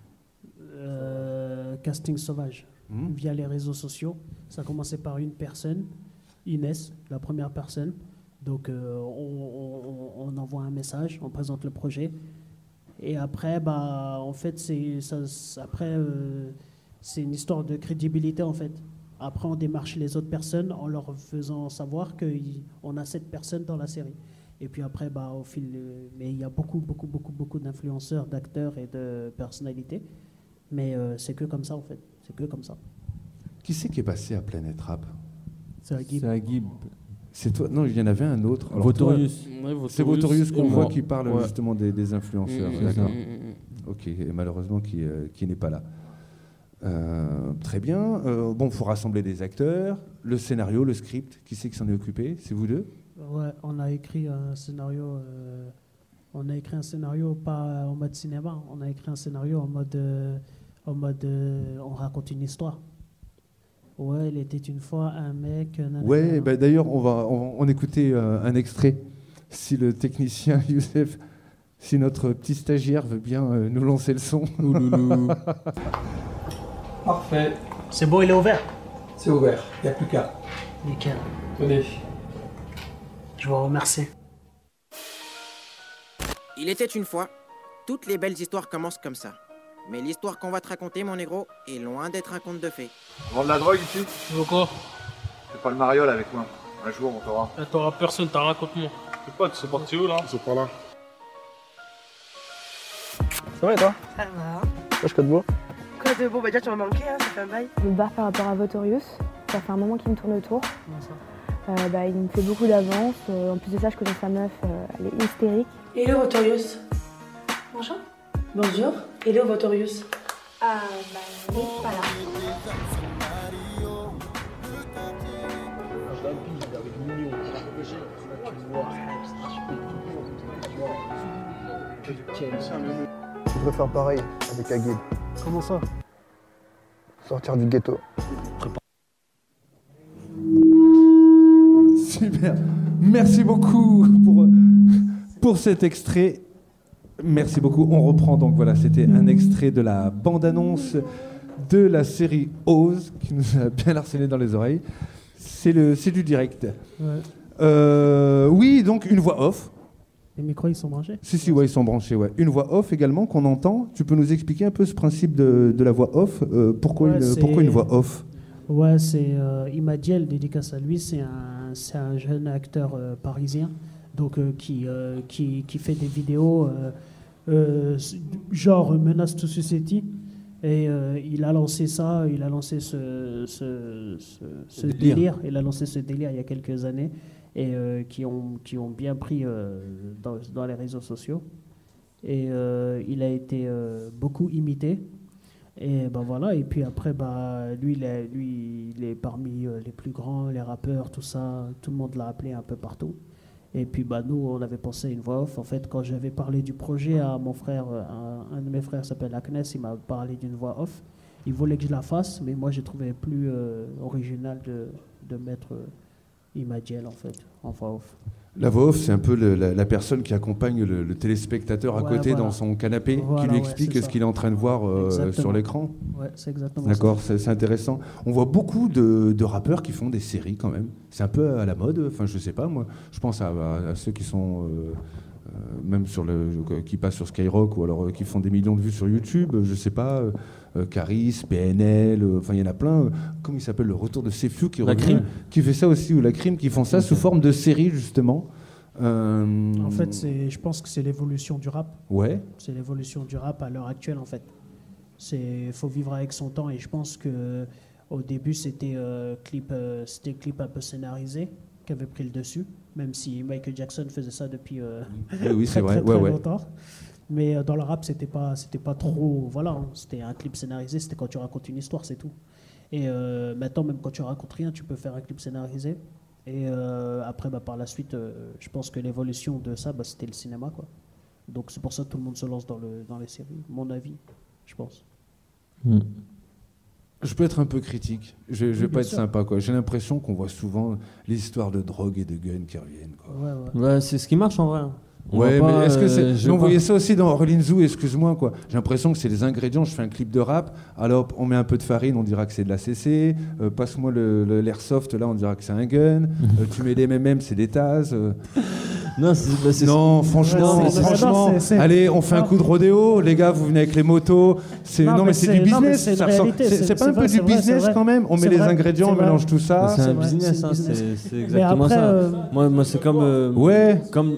euh, casting sauvage. hmm Via les réseaux sociaux. Ça a commencé par une personne, Inès, la première personne. Donc euh, on, on- on envoie un message, on présente le projet. Et après, bah, en fait, c'est, ça, c'est- après, euh, c'est une histoire de crédibilité, en fait. Après, on démarche les autres personnes en leur faisant savoir qu'on a cette personne dans la série. Et puis après, bah, au fil, euh, mais il y a beaucoup, beaucoup, beaucoup, beaucoup d'influenceurs, d'acteurs et de personnalités. Mais euh, c'est que comme ça, en fait. C'est que comme ça. Qui c'est qui est passé à Planète Rap? C'est un guide. C'est Agib. C'est toi? Non, il y en avait un autre. Alors, Votorius. Ouais, toi, C'est Votorius qu'on et voit moi. qui parle Ouais. justement des, des influenceurs. Mm, mm, D'accord. mm, mm, mm. Ok, et malheureusement qui, euh, qui n'est pas là. Euh, très bien. Euh, bon, il faut rassembler des acteurs, le scénario, le script. Qui c'est qui s'en est occupé? C'est vous deux? Ouais, on a écrit un scénario. euh, on a écrit un scénario pas en mode cinéma. On a écrit un scénario en mode, euh, en mode, euh, on raconte une histoire. Ouais, il était une fois un mec. nanana. Ouais, bah, d'ailleurs, on va on, on écouter euh, un extrait. Si le technicien Youssef, si notre petit stagiaire veut bien euh, nous lancer le son. Parfait, C'est bon, il est ouvert. c'est ouvert, il n'y a plus qu'à. Nickel. Tenez. Je vous remercie. Il était une fois, toutes les belles histoires commencent comme ça. Mais l'histoire qu'on va te raconter, mon négro, est loin d'être un conte de fées. Vends de la drogue ici? Pourquoi? Fais pas le mariole avec moi. Un jour, on t'aura. T'auras personne, t'as raconte-moi. Tes potes, c'est parti où là? Ils sont pas là. Ça va et toi? Ça va. Wesh, quoi de beau? Quoi de bon, bah déjà tu m'as manqué, hein, ça fait un bail. Le bar par rapport à Votorius, ça fait un moment qu'il me tourne autour. Comment ça? Euh, bah, il me fait beaucoup d'avance. Euh, en plus de ça, je connais sa meuf, euh, elle est hystérique. Hello Votorius. Bonjour. Bonjour. Hello Votorius. Ah, bah, il est pas là. Je voudrais faire pareil avec Agib. Comment ça? Sortir du ghetto. Super. Merci beaucoup pour, pour cet extrait. Merci beaucoup. On reprend donc, voilà, c'était un extrait de la bande-annonce de la série Oz qui nous a bien harcelé dans les oreilles. C'est le, c'est du direct. Ouais. Euh, oui, donc une voix off. Les micros, ils sont branchés? Si, si, ouais, ils sont branchés. Ouais. Une voix off également qu'on entend. Tu peux nous expliquer un peu ce principe de, de la voix off? euh, pourquoi, Ouais, une, c'est- pourquoi une voix off? Ouais, c'est euh, Imadiel, dédicace à lui, c'est un, c'est un jeune acteur euh, parisien donc, euh, qui, euh, qui, qui fait des vidéos euh, euh, genre Menace to Society. Et euh, il a lancé ça, il a lancé ce, ce, ce, ce délire. délire. il a lancé ce délire il y a quelques années et euh, qui, ont, qui ont bien pris euh, dans, dans les réseaux sociaux. Et euh, il a été euh, beaucoup imité. Et ben voilà, et puis après, bah, lui, il est, lui, il est parmi euh, les plus grands, les rappeurs, tout ça, tout le monde l'a appelé un peu partout. Et puis bah, nous, on avait pensé à une voix off. En fait, quand j'avais parlé du projet à mon frère, euh, un, un de mes frères s'appelle Agnès, il m'a parlé d'une voix off. Il voulait que je la fasse, mais moi j'ai trouvé plus euh, original de, de mettre euh, Imadiel en fait, en voix off. La voix off, c'est un peu le- la, la personne qui accompagne le, le téléspectateur à Ouais, côté voilà. dans son canapé, Voilà, qui lui ouais, explique c'est ce ça. qu'il est en train de voir euh, Exactement. sur l'écran. Ouais, c'est exactement D'accord, c'est c'est intéressant. On voit beaucoup de, de rappeurs qui font des séries quand même. C'est un peu à la mode. Enfin, je sais pas, moi. Je pense à, à- à ceux qui sont euh, euh, même sur le, qui passent sur Skyrock ou alors euh, qui font des millions de vues sur YouTube. Je sais pas, euh, euh, Caris, P N L. euh, Enfin, il y en a plein. euh, Comment il s'appelle, le retour de Sefiu qui La revient, Crime. qui fait ça aussi, ou la Crime, qui font ça sous forme de série justement. Euh, En fait, c'est, je pense que c'est l'évolution du rap. Ouais. C'est l'évolution du rap à l'heure actuelle, en fait. Il faut vivre avec son temps, et je pense que au début, c'était euh, clip, euh, c'était clip un peu scénarisé qui avait pris le dessus, même si Michael Jackson faisait ça depuis euh, oui, oui, très, c'est vrai. très, très Ouais, ouais. longtemps. Mais euh, dans le rap, c'était pas, c'était pas trop, voilà, hein, c'était un clip scénarisé, c'était quand tu racontes une histoire, c'est tout. Et euh, maintenant, même quand tu racontes rien, tu peux faire un clip scénarisé. Et euh, après, bah, par la suite, euh, je pense que l'évolution de ça, bah, c'était le cinéma, quoi. Donc c'est pour ça que tout le monde se lance dans, le, dans les séries, mon avis, je pense. Mm. Je peux être un peu critique, je ne vais Oui, pas bien être sûr. sympa, quoi. J'ai l'impression qu'on voit souvent les histoires de drogue et de guns qui reviennent, quoi. Ouais, ouais. Ouais, c'est ce qui marche en vrai. On Ouais, va pas, mais est-ce que c'est. euh, je Mais on vois- voyait ça aussi dans Orlin Zoo, excuse-moi, quoi. J'ai l'impression que c'est les ingrédients. Je fais un clip de rap, alors on met un peu de farine, on dira que c'est de la C C. Euh, passe-moi le, le- l'airsoft, là, on dira que c'est un gun. Euh, tu mets des M M M, c'est des Taz. euh. Non, c'est, bah, c'est- Non, franchement, Ouais, c'est- franchement, c'est- c'est- allez, on fait un coup de rodéo, les gars, vous venez avec les motos. C'est, non, Non, mais, mais c'est, c'est- du non, mais business. c'est une ça ressemble- réalité, c'est, c'est- c'est pas c'est un peu vrai, du c'est vrai, business c'est vrai. quand même. On C'est met les vrai, ingrédients, c'est on vrai. mélange tout ça. C'est un C'est vrai, business, c'est hein, le business. c'est, c'est Mais exactement après, ça. euh, Moi, moi, c'est comme. euh, Ouais. Comme,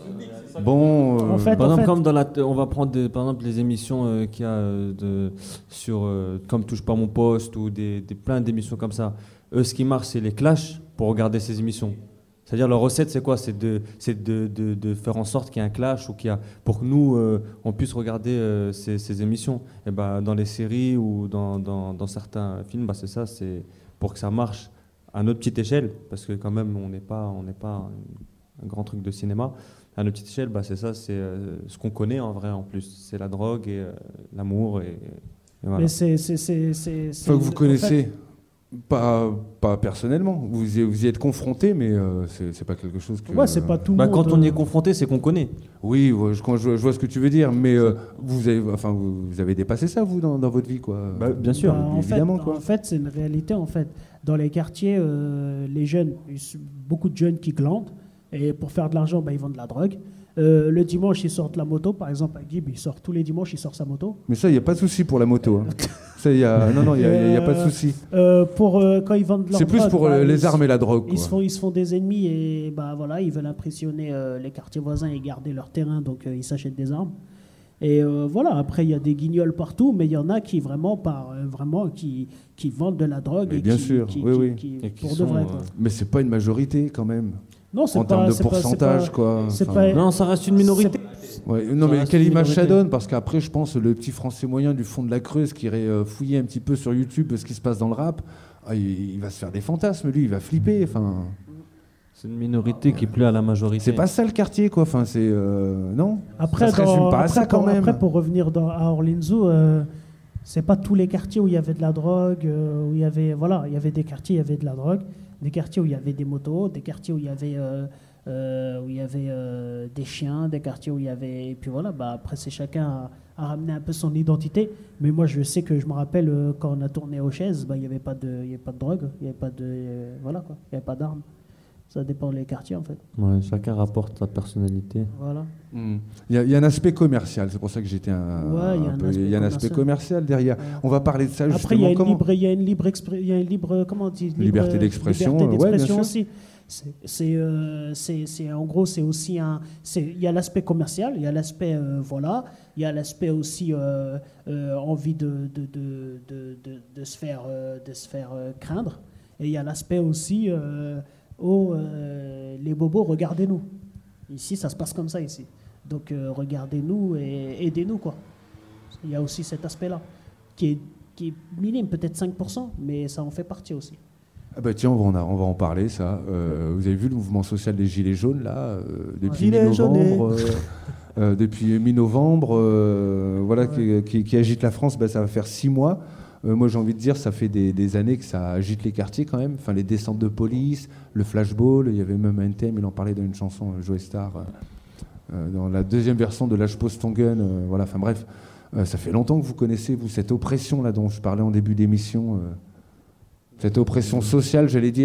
Bon. euh, En fait, par exemple, fait- comme dans la, t- on va prendre des- par exemple les émissions euh, qu'il y a euh, de, sur euh, comme Touche pas mon poste ou des, des plein d'émissions comme ça. Eux, ce qui marche, c'est les clashs pour regarder ces émissions. C'est-à-dire leur recette, c'est quoi? C'est de, c'est de, de, de faire en sorte qu'il y ait un clash ou qu'il y a, pour que nous, euh, on puisse regarder euh, ces, ces émissions. Et ben, dans les séries ou dans, dans, dans certains films, bah, c'est ça, c'est pour que ça marche à notre petite échelle, parce que quand même, on n'est pas, on n'est pas un, un grand truc de cinéma. À notre petite échelle, bah, c'est ça, c'est euh, ce qu'on connaît en vrai en plus. C'est la drogue et euh, l'amour. Et, et voilà. Mais c'est, c'est, c'est, c'est, c'est- Enfin, que vous en connaissez. fait, Pas, pas personnellement, vous y, vous y êtes confronté, mais euh, c'est, c'est pas quelque chose que. Ouais, c'est pas tout le Bah, monde. quand on y est euh, confronté, c'est qu'on connaît. Oui, ouais, je, quand je, je vois ce que tu veux dire, mais euh, vous, avez, enfin, vous, vous avez dépassé ça, vous, dans, dans votre vie, quoi. Bah, bien sûr. Bah, en fait, évidemment, quoi. En fait, c'est une réalité. En fait, dans les quartiers, euh, les jeunes, ils- beaucoup de jeunes qui glandent, et pour faire de l'argent, bah, ils vendent de la drogue. Euh, le dimanche, ils sortent la moto. Par exemple, à Guib, il sort tous les dimanches, il sort sa moto. Mais ça, il n'y a pas de souci pour la moto. Hein. Ça, y a, non, non, il n'y a, y a pas de souci. Euh, pour euh, quand ils vendent leur C'est plus drogue, pour bah, euh, ils les se- armes et la drogue. Ils Quoi. se, font, ils se font des ennemis et bah, voilà, ils veulent impressionner euh, les quartiers voisins et garder leur terrain, donc euh, ils s'achètent des armes. Et euh, voilà, après il y a des guignols partout, mais il y en a qui vraiment, par, euh, vraiment qui, qui vendent de la drogue. Mais et bien qui, sûr, qui- oui, qui- oui. qui- Et qui pour de sont, vrai. euh, Quoi. Mais c'est pas une majorité, quand même. Non, c'est En pas, termes de c'est pas- c'est pourcentage, pas- quoi. c'est Enfin, pas- Non, ça reste une minorité. Ouais, non, Ça mais reste quelle une image ça minorité. donne? Parce qu'après, je pense, le petit français moyen du fond de la Creuse qui irait euh, fouiller un petit peu sur YouTube ce qui se passe dans le rap, ah, il, il va se faire des fantasmes, lui, il va flipper. Enfin, C'est une minorité qui plaît à la majorité. c'est pas ça le quartier, quoi. Enfin, c'est. euh, non Après, Ça se dans- résume pas à après, ça, quand pour, même. après, pour revenir dans, à Orlinzo, euh, c'est pas tous les quartiers où il y avait de la drogue, euh, où il y avait, voilà, il y avait des quartiers où il y avait de la drogue, des quartiers où il y avait des motos, des quartiers où il y avait, euh, euh, où il y avait euh, des chiens, des quartiers où il y avait, et puis voilà, bah après c'est chacun à, à ramener un peu son identité. Mais moi je sais que je me rappelle euh, quand on a tourné aux chaises, bah il y avait pas de, il y avait pas de drogue, il y avait pas de, euh, voilà quoi, il y avait pas d'armes. Ça dépend des quartiers en fait. Ouais, chacun rapporte sa personnalité. Voilà. Hmm. Il y, a- il y a un aspect commercial, c'est pour ça que j'étais un. Ouais, il y a un peu- aspect il y a un aspect commercial. commercial derrière. Ouais. On va parler de ça Après, il y justement. a une Comment libre, il y a une libre, expré- il y a une libre, comment on dit, libre, Liberté euh, d'expression, liberté ouais, bien d'expression sûr. aussi. C'est, c'est, euh, c'est, c'est- en gros, c'est aussi un, c'est, il y a l'aspect commercial, il y a l'aspect, euh, voilà, il y a l'aspect aussi euh, euh, envie de, de, de, de, de, de se faire, euh, de se faire euh, craindre, et il y a l'aspect aussi, euh, oh, euh, les bobos, regardez-nous. Ici, ça se passe comme ça ici. Donc, euh, regardez-nous et aidez-nous, quoi. Il y a aussi cet aspect-là, qui est, qui est minime, peut-être cinq pour cent, mais ça en fait partie aussi. Ah bah tiens, on va en, on va en parler, ça. Euh, vous avez vu le mouvement social des Gilets jaunes, là, euh, depuis Gilets mi-novembre, euh, euh, depuis mi-novembre, euh, voilà, Ouais. qui, qui- qui agite la France, bah, ça va faire six mois. Euh, moi, j'ai envie de dire, ça fait des, des années que ça agite les quartiers quand même. Enfin, les descentes de police, le flashball, il y avait même un thème, il en parlait dans une chanson, euh, Joe Star, euh, euh, dans la deuxième version de Lâche pose ton gun. euh, voilà, enfin bref, euh, ça fait longtemps que vous connaissez, vous, cette oppression là dont je parlais en début d'émission. euh, Cette oppression sociale, j'allais dire.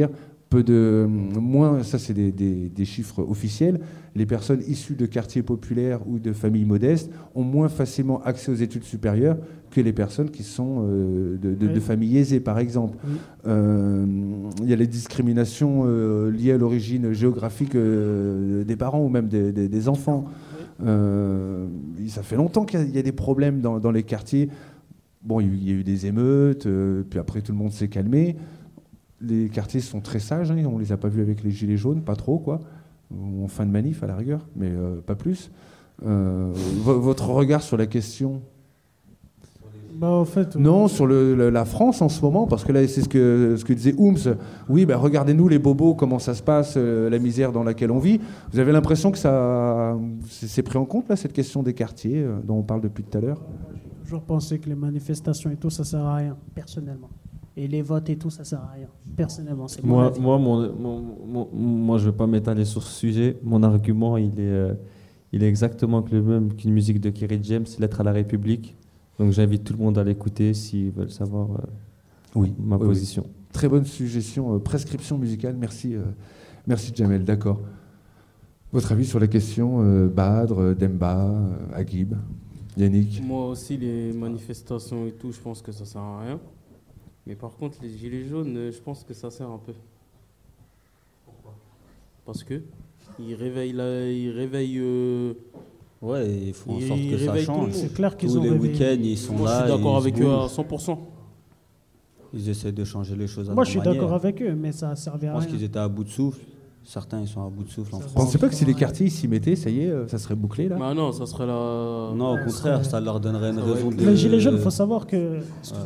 peu de moins, ça c'est des, des, des chiffres officiels, les personnes issues de quartiers populaires ou de familles modestes ont moins facilement accès aux études supérieures que les personnes qui sont euh, de, de, Oui. de familles aisées, par exemple. Oui. Euh, il y a les discriminations euh, liées à l'origine géographique euh, des parents ou même des, des, des enfants. Euh, ça fait longtemps qu'il y a, il y a des problèmes dans, dans les quartiers. Bon, il y a eu- il y a eu des émeutes, euh, puis après tout le monde s'est calmé. Les quartiers sont très sages, hein, on les a pas vus avec les gilets jaunes, pas trop, quoi. Ou en fin de manif à la rigueur, mais euh, pas plus. Euh, vo- votre regard sur la question? Bah, en fait, Non, sur le- le- la France en ce moment, parce que là, c'est ce que, ce que disait Ooms. Oui, bah, regardez-nous les bobos, comment ça se passe, euh, la misère dans laquelle on vit. Vous avez l'impression que ça, c'est c'est pris en compte, là, cette question des quartiers euh, dont on parle depuis tout à l'heure? J'ai toujours pensé que les manifestations et tout, ça sert à rien, personnellement. Et les votes et tout, ça sert à rien, personnellement. C'est mon Moi, avis. moi, mon, mon- mon- moi, je ne vais pas m'étaler sur ce sujet. Mon argument, il est, euh, il est exactement que le même qu'une musique de Kerry James, Lettre à la République. Donc j'invite tout le monde à l'écouter s'ils veulent savoir euh, Oui, ma oui, position. oui. Très bonne suggestion, euh, prescription musicale. Merci, euh, merci Jamel. D'accord. Votre avis sur la question euh, Badr, Demba, euh, Aguib, Yannick? Moi aussi, les manifestations et tout, je pense que ça sert à rien. Mais par contre, les gilets jaunes, euh, je pense que ça sert un peu. Pourquoi? Parce que ils réveillent la, ils réveillent. euh, Ouais, il faut en ils sorte que ça réveillent tout le change. monde. C'est clair qu'ils Tous ont les réveillé. week-ends, ils sont Moi, là. je suis d'accord ils se avec eux à bougent. cent pour cent. Ils essaient de changer les choses à Moi, leur je suis manière. d'accord avec eux, mais ça servait Je à pense rien. qu'ils étaient à bout de souffle. Certains, ils sont à bout de souffle en Ça Vous France. pensez pas que si les quartiers ils s'y mettaient, ça y est, euh, ça serait bouclé là? Bah non, ça serait la. Non, au Ouais, contraire, ça- ça leur donnerait une ça va raison être- de... Les gilets jaunes, il faut savoir que.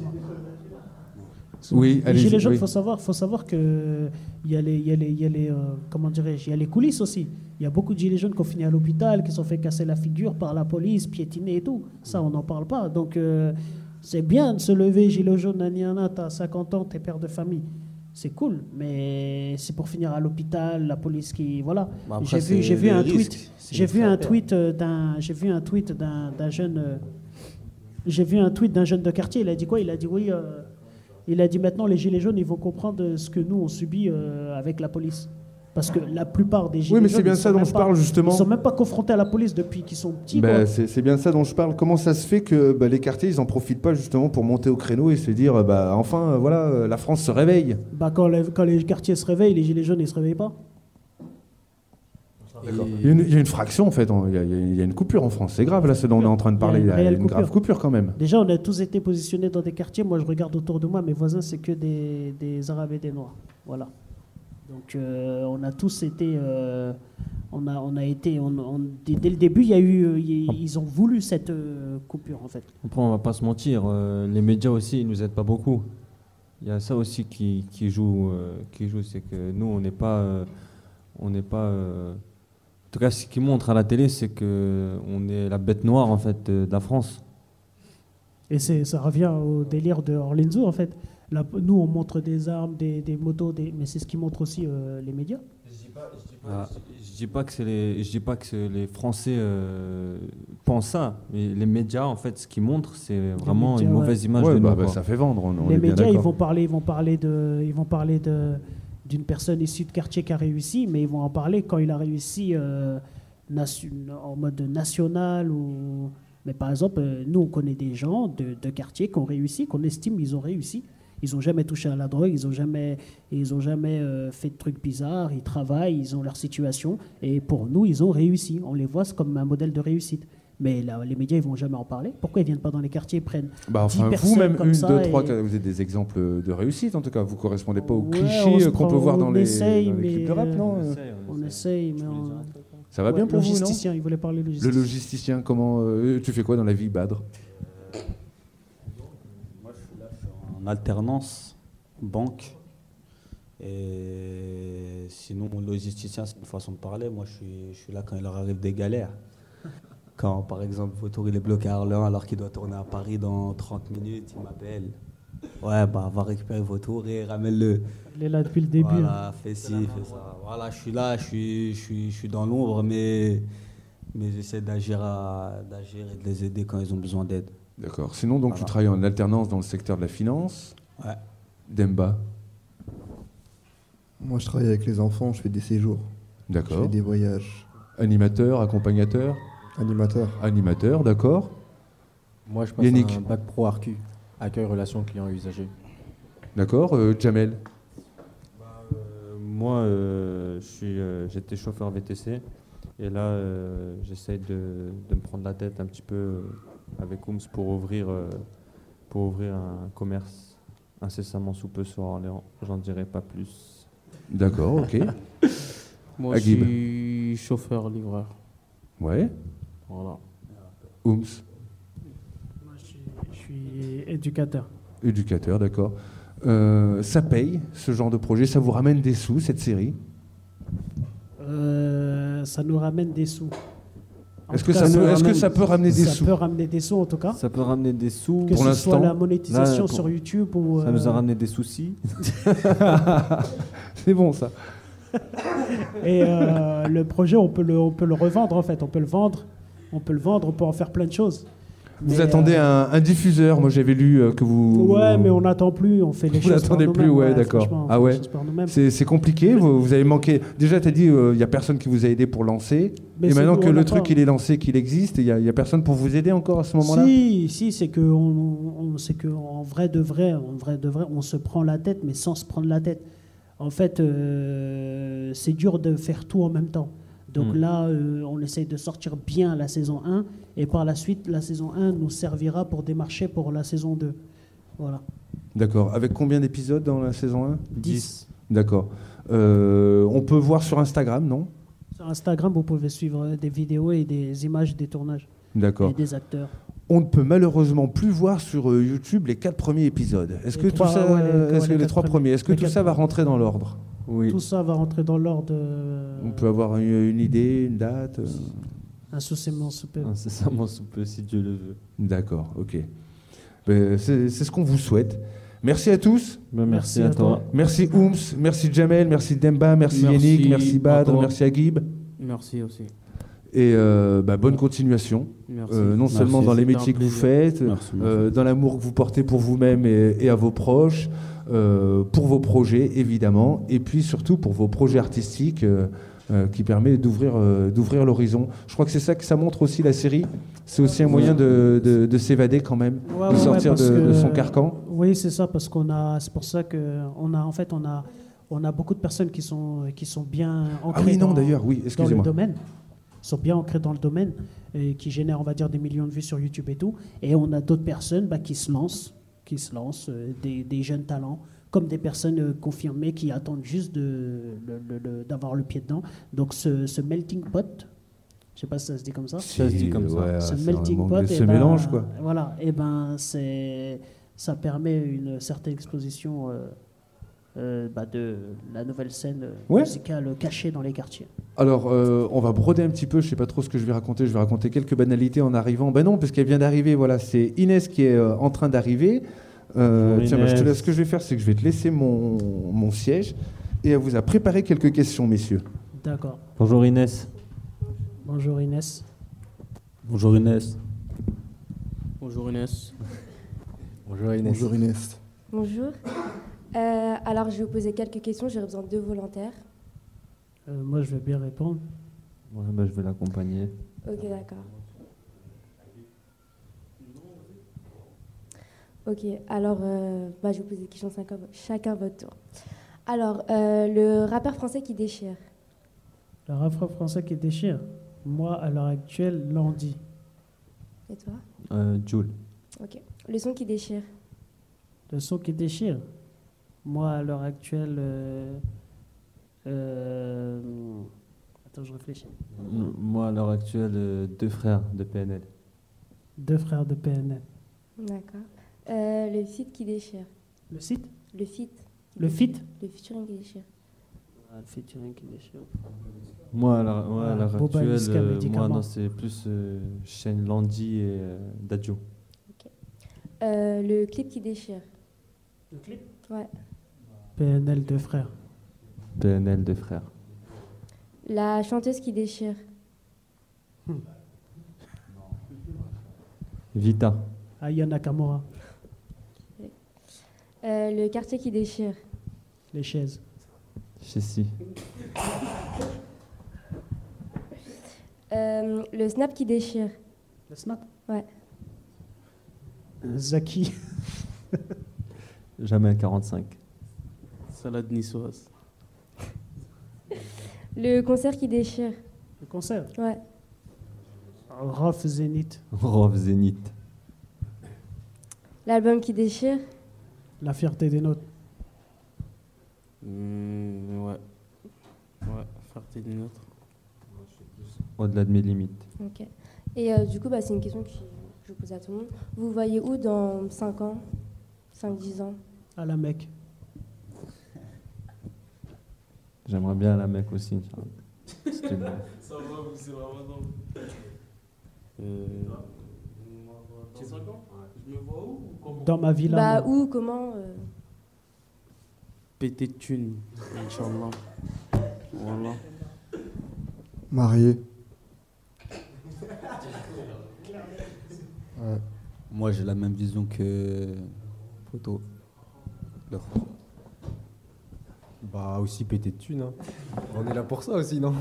Oui, Les allez-y, gilets jaunes, oui. faut savoir, faut savoir que il y a les, il y a les, il y a les, euh, comment dirais-je, il y a les coulisses aussi. Il y a beaucoup de gilets jaunes qui ont fini à l'hôpital, qui se sont fait casser la figure par la police, piétiner et tout. Ça, on n'en parle pas. Donc, euh, c'est bien de se lever, gilet jaune, naniana, t'as cinquante ans, t'es père de famille. C'est cool, mais c'est pour finir à l'hôpital, la police qui, voilà. Bah après, J'ai vu, c'est j'ai vu le un risque, tweet, c'est j'ai de vu faire un peur. tweet euh, d'un, j'ai vu un tweet d'un, d'un jeune, euh, j'ai vu un tweet d'un jeune de quartier. Il a dit quoi? Il a dit oui. euh, Il a dit maintenant les gilets jaunes, ils vont comprendre ce que nous on subit euh, avec la police. Parce que la plupart des gilets Oui, mais jaunes, c'est bien ils ça sont dont même je pas- parle justement. Ils sont même pas confrontés à la police depuis qu'ils sont petits. Ben, quoi. c'est c'est bien ça dont je parle. Comment ça se fait que bah, les quartiers, ils en profitent pas justement pour monter au créneau et se dire, euh, bah, enfin, euh, voilà, euh, la France se réveille. Bah, quand, les, quand les quartiers se réveillent, les gilets jaunes ils se réveillent pas. Il y, a une, il y a une fraction en fait, il y a, il y a une coupure en France. C'est grave là, ce dont on est en train de parler. Il y a réelle une grave coupure quand même. Déjà, on a tous été positionnés dans des quartiers. Moi, je regarde autour de moi, mes voisins, c'est que des, des Arabes et des Noirs. Voilà. Donc, euh, on a tous été. euh, on, a, on a été. On, on- dès, dès le début, il y a eu, euh, il y a- ils ont voulu cette euh, coupure, en fait. Après, on va pas se mentir, euh, les médias aussi, ils nous aident pas beaucoup. Il y a ça aussi qui, qui joue, euh, qui joue, c'est que nous, on n'est pas, euh, on n'est pas. euh, en tout cas, ce qui montre à la télé, c'est que on est la bête noire en fait de, de la France. Et c'est, ça revient au délire de Orlenzo, en fait. Là, nous, on montre des armes, des, des motos, des, mais c'est ce qui montre aussi euh, les médias. Ah, je dis pas que c'est les, je dis pas que c'est les Français euh, pensent ça, mais les médias en fait, ce qu'ils montrent, c'est vraiment médias, une mauvaise ouais. image Ouais, de bah, nous. bah, quoi. ça fait vendre. On, on les est bien médias, ils d'accord. vont parler, ils vont parler de, ils vont parler de, d'une personne issue de quartier qui a réussi, mais ils vont en parler quand il a réussi euh, nation- en mode national ou. Mais par exemple, euh, nous, on connaît des gens de, de quartier qui ont réussi, qu'on estime qu'ils ont réussi. Ils n'ont jamais touché à la drogue, ils n'ont jamais, ils ont jamais euh, fait de trucs bizarres, ils travaillent, ils ont leur situation. Et pour nous, ils ont réussi. On les voit comme un modèle de réussite. Mais là, les médias, ils vont jamais en parler. Pourquoi ils viennent pas dans les quartiers, ils prennent Bah, dix enfin, vous, personnes même comme une, ça deux, et- trois, quatre, vous êtes des exemples de réussite en tout cas. Vous ne correspondez pas aux Ouais, on clichés se euh, qu'on prend- peut voir dans on les, essaye, dans les clips mais, de rap, non euh, euh On essaye, mais on... Ça va Ouais, bien pour vous, non? logisticien, il voulait parler Le logisticien. logisticien, comment euh, tu fais quoi dans la vie, Badr? Moi, je suis là, je suis en alternance, banque. Et sinon, logisticien, c'est une façon de parler. Moi, je suis, je suis là quand il leur arrive des galères. Quand, par exemple, Vautour, il est bloqué à Arlon alors qu'il doit tourner à Paris dans trente minutes, il m'appelle. Ouais, bah, va récupérer Vautour et ramène-le. Il est là depuis le début. Voilà, hein. fais ci, fais ça. Voilà, je suis là, je suis, je suis, je suis dans l'ombre, mais, mais j'essaie d'agir, à- d'agir et de les aider quand ils ont besoin d'aide. D'accord. Sinon, donc, Voilà. tu travailles en alternance dans le secteur de la finance. Ouais. Demba. Moi, je travaille avec les enfants, je fais des séjours. D'accord. Je fais des voyages. Animateur, accompagnateur? Animateur. Animateur, d'accord. Moi, je passe Yannick. un bac pro A R Q, accueil, relations clients et usagers. D'accord. Euh, Jamel? Euh, moi, euh, je suis, euh, j'étais chauffeur V T C et là, euh, j'essaye de, de me prendre la tête un petit peu euh, avec Ooms pour ouvrir, euh, pour ouvrir un commerce incessamment sous peu sur Orléans. J'en dirai pas plus. D'accord, ok. Moi, je Agib. suis chauffeur-livreur. Ouais. Voilà. Ooms? Moi, je suis, je suis éducateur. Éducateur, d'accord. Euh, ça paye, ce genre de projet? Ça vous ramène des sous, cette série? Euh, ça nous ramène des sous. En Est-ce tout que, cas, ça, nous- est-ce ramène- que ça peut ramener des ça sous? peut ramener des sous en tout cas. Ça peut ramener des sous. Que Pour ce soit l'instant, la monétisation là, pour- sur YouTube ou. Ça nous a euh, ramené des soucis. C'est bon, ça. Et euh, le projet, on peut le, on peut le revendre en fait. On peut le vendre. On peut le vendre. On peut en faire plein de choses. Vous Mais, attendez euh, un, un diffuseur? Moi, j'avais lu euh, que vous... Ouais, mais on n'attend plus. On fait les Vous choses par n'attendez plus, nous-mêmes, ouais, d'accord. franchement, on Ah fait les ouais. choses par nous-mêmes. C'est c'est compliqué, vous, vous avez manqué... Déjà, tu as dit, il n'y a personne qui vous a aidé pour lancer. Mais et c'est maintenant nous, que on le a truc, pas. il est lancé, qu'il existe, il n'y a, il y a personne pour vous aider encore à ce moment-là? Si, si, c'est que, on, on- c'est que en vrai de vrai, en vrai de vrai, on se prend la tête, mais sans se prendre la tête. En fait, euh, c'est dur de faire tout en même temps. Donc Mm. là, euh, on essaye de sortir bien la saison un, et par la suite, la saison un nous servira pour démarcher pour la saison deux. Voilà. D'accord. Avec combien d'épisodes dans la saison un? dix. D'accord. Euh, on peut voir sur Instagram, non? Sur Instagram, vous pouvez suivre des vidéos et des images des tournages. D'accord. Et des acteurs. On ne peut malheureusement plus voir sur euh, YouTube les quatre premiers épisodes. Est-ce que Les tout trois, ça, ouais, les- est-ce ouais, que les les quatre trois premiers. premiers, est-ce que Les tout quatre ça va premiers. rentrer dans l'ordre? Oui. Tout ça va rentrer dans l'ordre. euh, On peut avoir une, une idée, une date? euh Incessamment sous peu. Incessamment sous peu, si Dieu le veut. D'accord, ok. Ben, c'est c'est ce qu'on vous souhaite. Merci à tous. Ben, merci, à toi. Merci Ooms, merci Jamel, merci Demba, merci, Merci Yannick, merci à Badr, toi. merci Agib. Merci aussi. Et euh, bah, bonne continuation, Merci. Euh, non Merci, seulement dans les c'était un métiers que vous plaisir. faites, Merci, euh, dans l'amour que vous portez pour vous-même et, et à vos proches, euh, pour vos projets évidemment, et puis surtout pour vos projets artistiques euh, euh, qui permet d'ouvrir euh, d'ouvrir l'horizon. Je crois que c'est ça que ça montre aussi la série, c'est aussi un moyen de, de, de s'évader quand même, Ouais, de ouais, sortir ouais, parce de, de que- son carcan. Oui, c'est ça, parce qu'on a, c'est pour ça que on a, en fait, on a, on a beaucoup de personnes qui sont, qui sont bien ancrées. Ah oui, non, dans- d'ailleurs, oui, dans le excusez-moi. domaine, sont bien ancrées dans le domaine et qui génèrent, on va dire, des millions de vues sur YouTube et tout. Et on a d'autres personnes bah, qui se lancent, qui se lancent, euh, des, des jeunes talents, comme des personnes euh, confirmées qui attendent juste de, le- le- le- d'avoir le pied dedans. Donc ce, ce melting pot. Je sais pas si ça se dit comme ça. Si, Ça se dit comme ça. ouais, Ce c'est melting un pot, manque de- eh ce ben, mélange, quoi. Voilà, et ben c'est, ça permet une certaine exposition euh, euh, bah, de la nouvelle scène euh, Ouais. musicale cachée dans les quartiers. Alors, euh, on va broder un petit peu, je sais pas trop ce que je vais raconter, je vais raconter quelques banalités en arrivant. Ben non, parce qu'elle vient d'arriver, voilà, c'est Inès qui est euh, en train d'arriver. Euh, Bonjour, tiens, bah, je te Inès. laisse- ce que je vais faire, c'est que je vais te laisser mon, mon siège et elle vous a préparé quelques questions, messieurs. D'accord. Bonjour Inès. Bonjour Inès. Bonjour Inès. Bonjour Inès. Bonjour Inès. Bonjour Inès. Bonjour. Euh, alors, je vais vous poser quelques questions. J'aurais besoin de deux volontaires. Euh, moi, je vais bien répondre. Ouais, bah, je vais l'accompagner. Ok, d'accord. Ok, alors, euh, bah, je vais vous poser des questions chacun, chacun votre tour. Alors, euh, le rappeur français qui déchire. Le rap français qui déchire. Moi, à l'heure actuelle, Landy. Et toi? Euh, Jules. Ok. Le son qui déchire. Le son qui déchire. Moi, à l'heure actuelle, euh, euh, attends, je réfléchis. M- Moi, à l'heure actuelle, euh, deux frères de P N L. Deux frères de P N L. D'accord. Euh, le feat qui déchire. Le site? Le feat. qui Le déchire. feat? Le featuring qui déchire. Ah, le featuring qui déchire. Moi, à l'heure ouais, à Ah, l'heure Boba actuelle, Niska, euh, moi, médicament. non, c'est plus euh, Shane Landy et euh, Dadjo. Euh, le clip qui déchire. Le clip? Ouais. P N L, deux frères. P N L, deux frères. La chanteuse qui déchire. Vita. Aya Nakamura. Euh, le quartier qui déchire. Les chaises. Chessy. Euh, le snap qui déchire. Le snap Ouais. Zaki. Jamais quarante-cinq. Salade niçoise. Le concert qui déchire. Le concert Ouais. Rof Zénith. Rov Zénith. L'album qui déchire. La fierté des nôtres. Mmh, ouais. Ouais, fierté des nôtres. Au-delà de mes limites. Ok. Et euh, du coup, bah, c'est une question que je pose à tout le monde. Vous voyez où dans cinq ans, cinq dix ans? À la Mecque. J'aimerais bien la Mecque aussi. C'était bon. Ça va, c'est vraiment drôle. Euh... Dans cinq ans, je me vois où ou comment? Dans ma villa. Bah, moi. où, comment euh... Pété de thunes, Inch'Allah. Voilà. Marié. Ouais. Moi, j'ai la même vision que Poto. Leur. Bah, aussi pété de thunes. Hein. On est là pour ça aussi, non?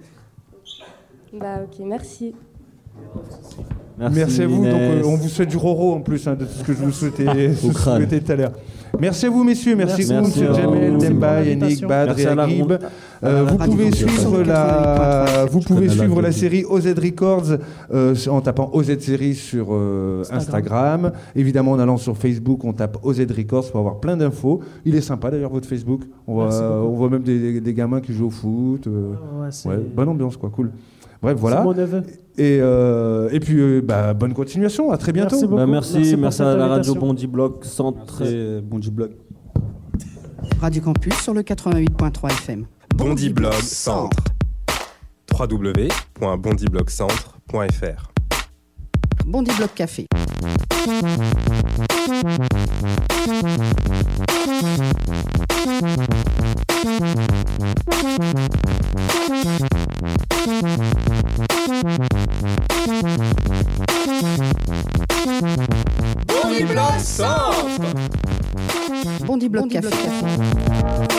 Bah, ok, merci. Merci, Merci à vous. Donc, euh, on vous souhaite du roro en plus hein, de ce que je vous souhaitais, ce souhaitais tout à l'heure. Merci à vous, messieurs. Merci, Merci Oums, Jamel, Demba, Yannick, Badr et Agib. Euh, vous pouvez suivre la, vous pouvez suivre la série O Z Records euh, en tapant O Z Série sur euh, Instagram. Instagram. Évidemment, en allant sur Facebook, on tape O Z Records pour avoir plein d'infos. Il est sympa d'ailleurs votre Facebook. On voit, on voit même des, des gamins qui jouent au foot. Euh, ouais, ouais, bonne ambiance, quoi, cool. Bref, voilà. Mon neveu. Et, euh, et puis, euh, bah, bonne continuation. À très bientôt. Merci, bah, merci, merci, merci à la radio invitation. Bondy Block Centre et Bondy Block. Radio Campus sur le quatre-vingt-huit point trois F M. Bondy Blog Centre. w w w point bondy blog centre point f r. Bondy Block Café. Bondy Blog Centre. Bondy Block Café.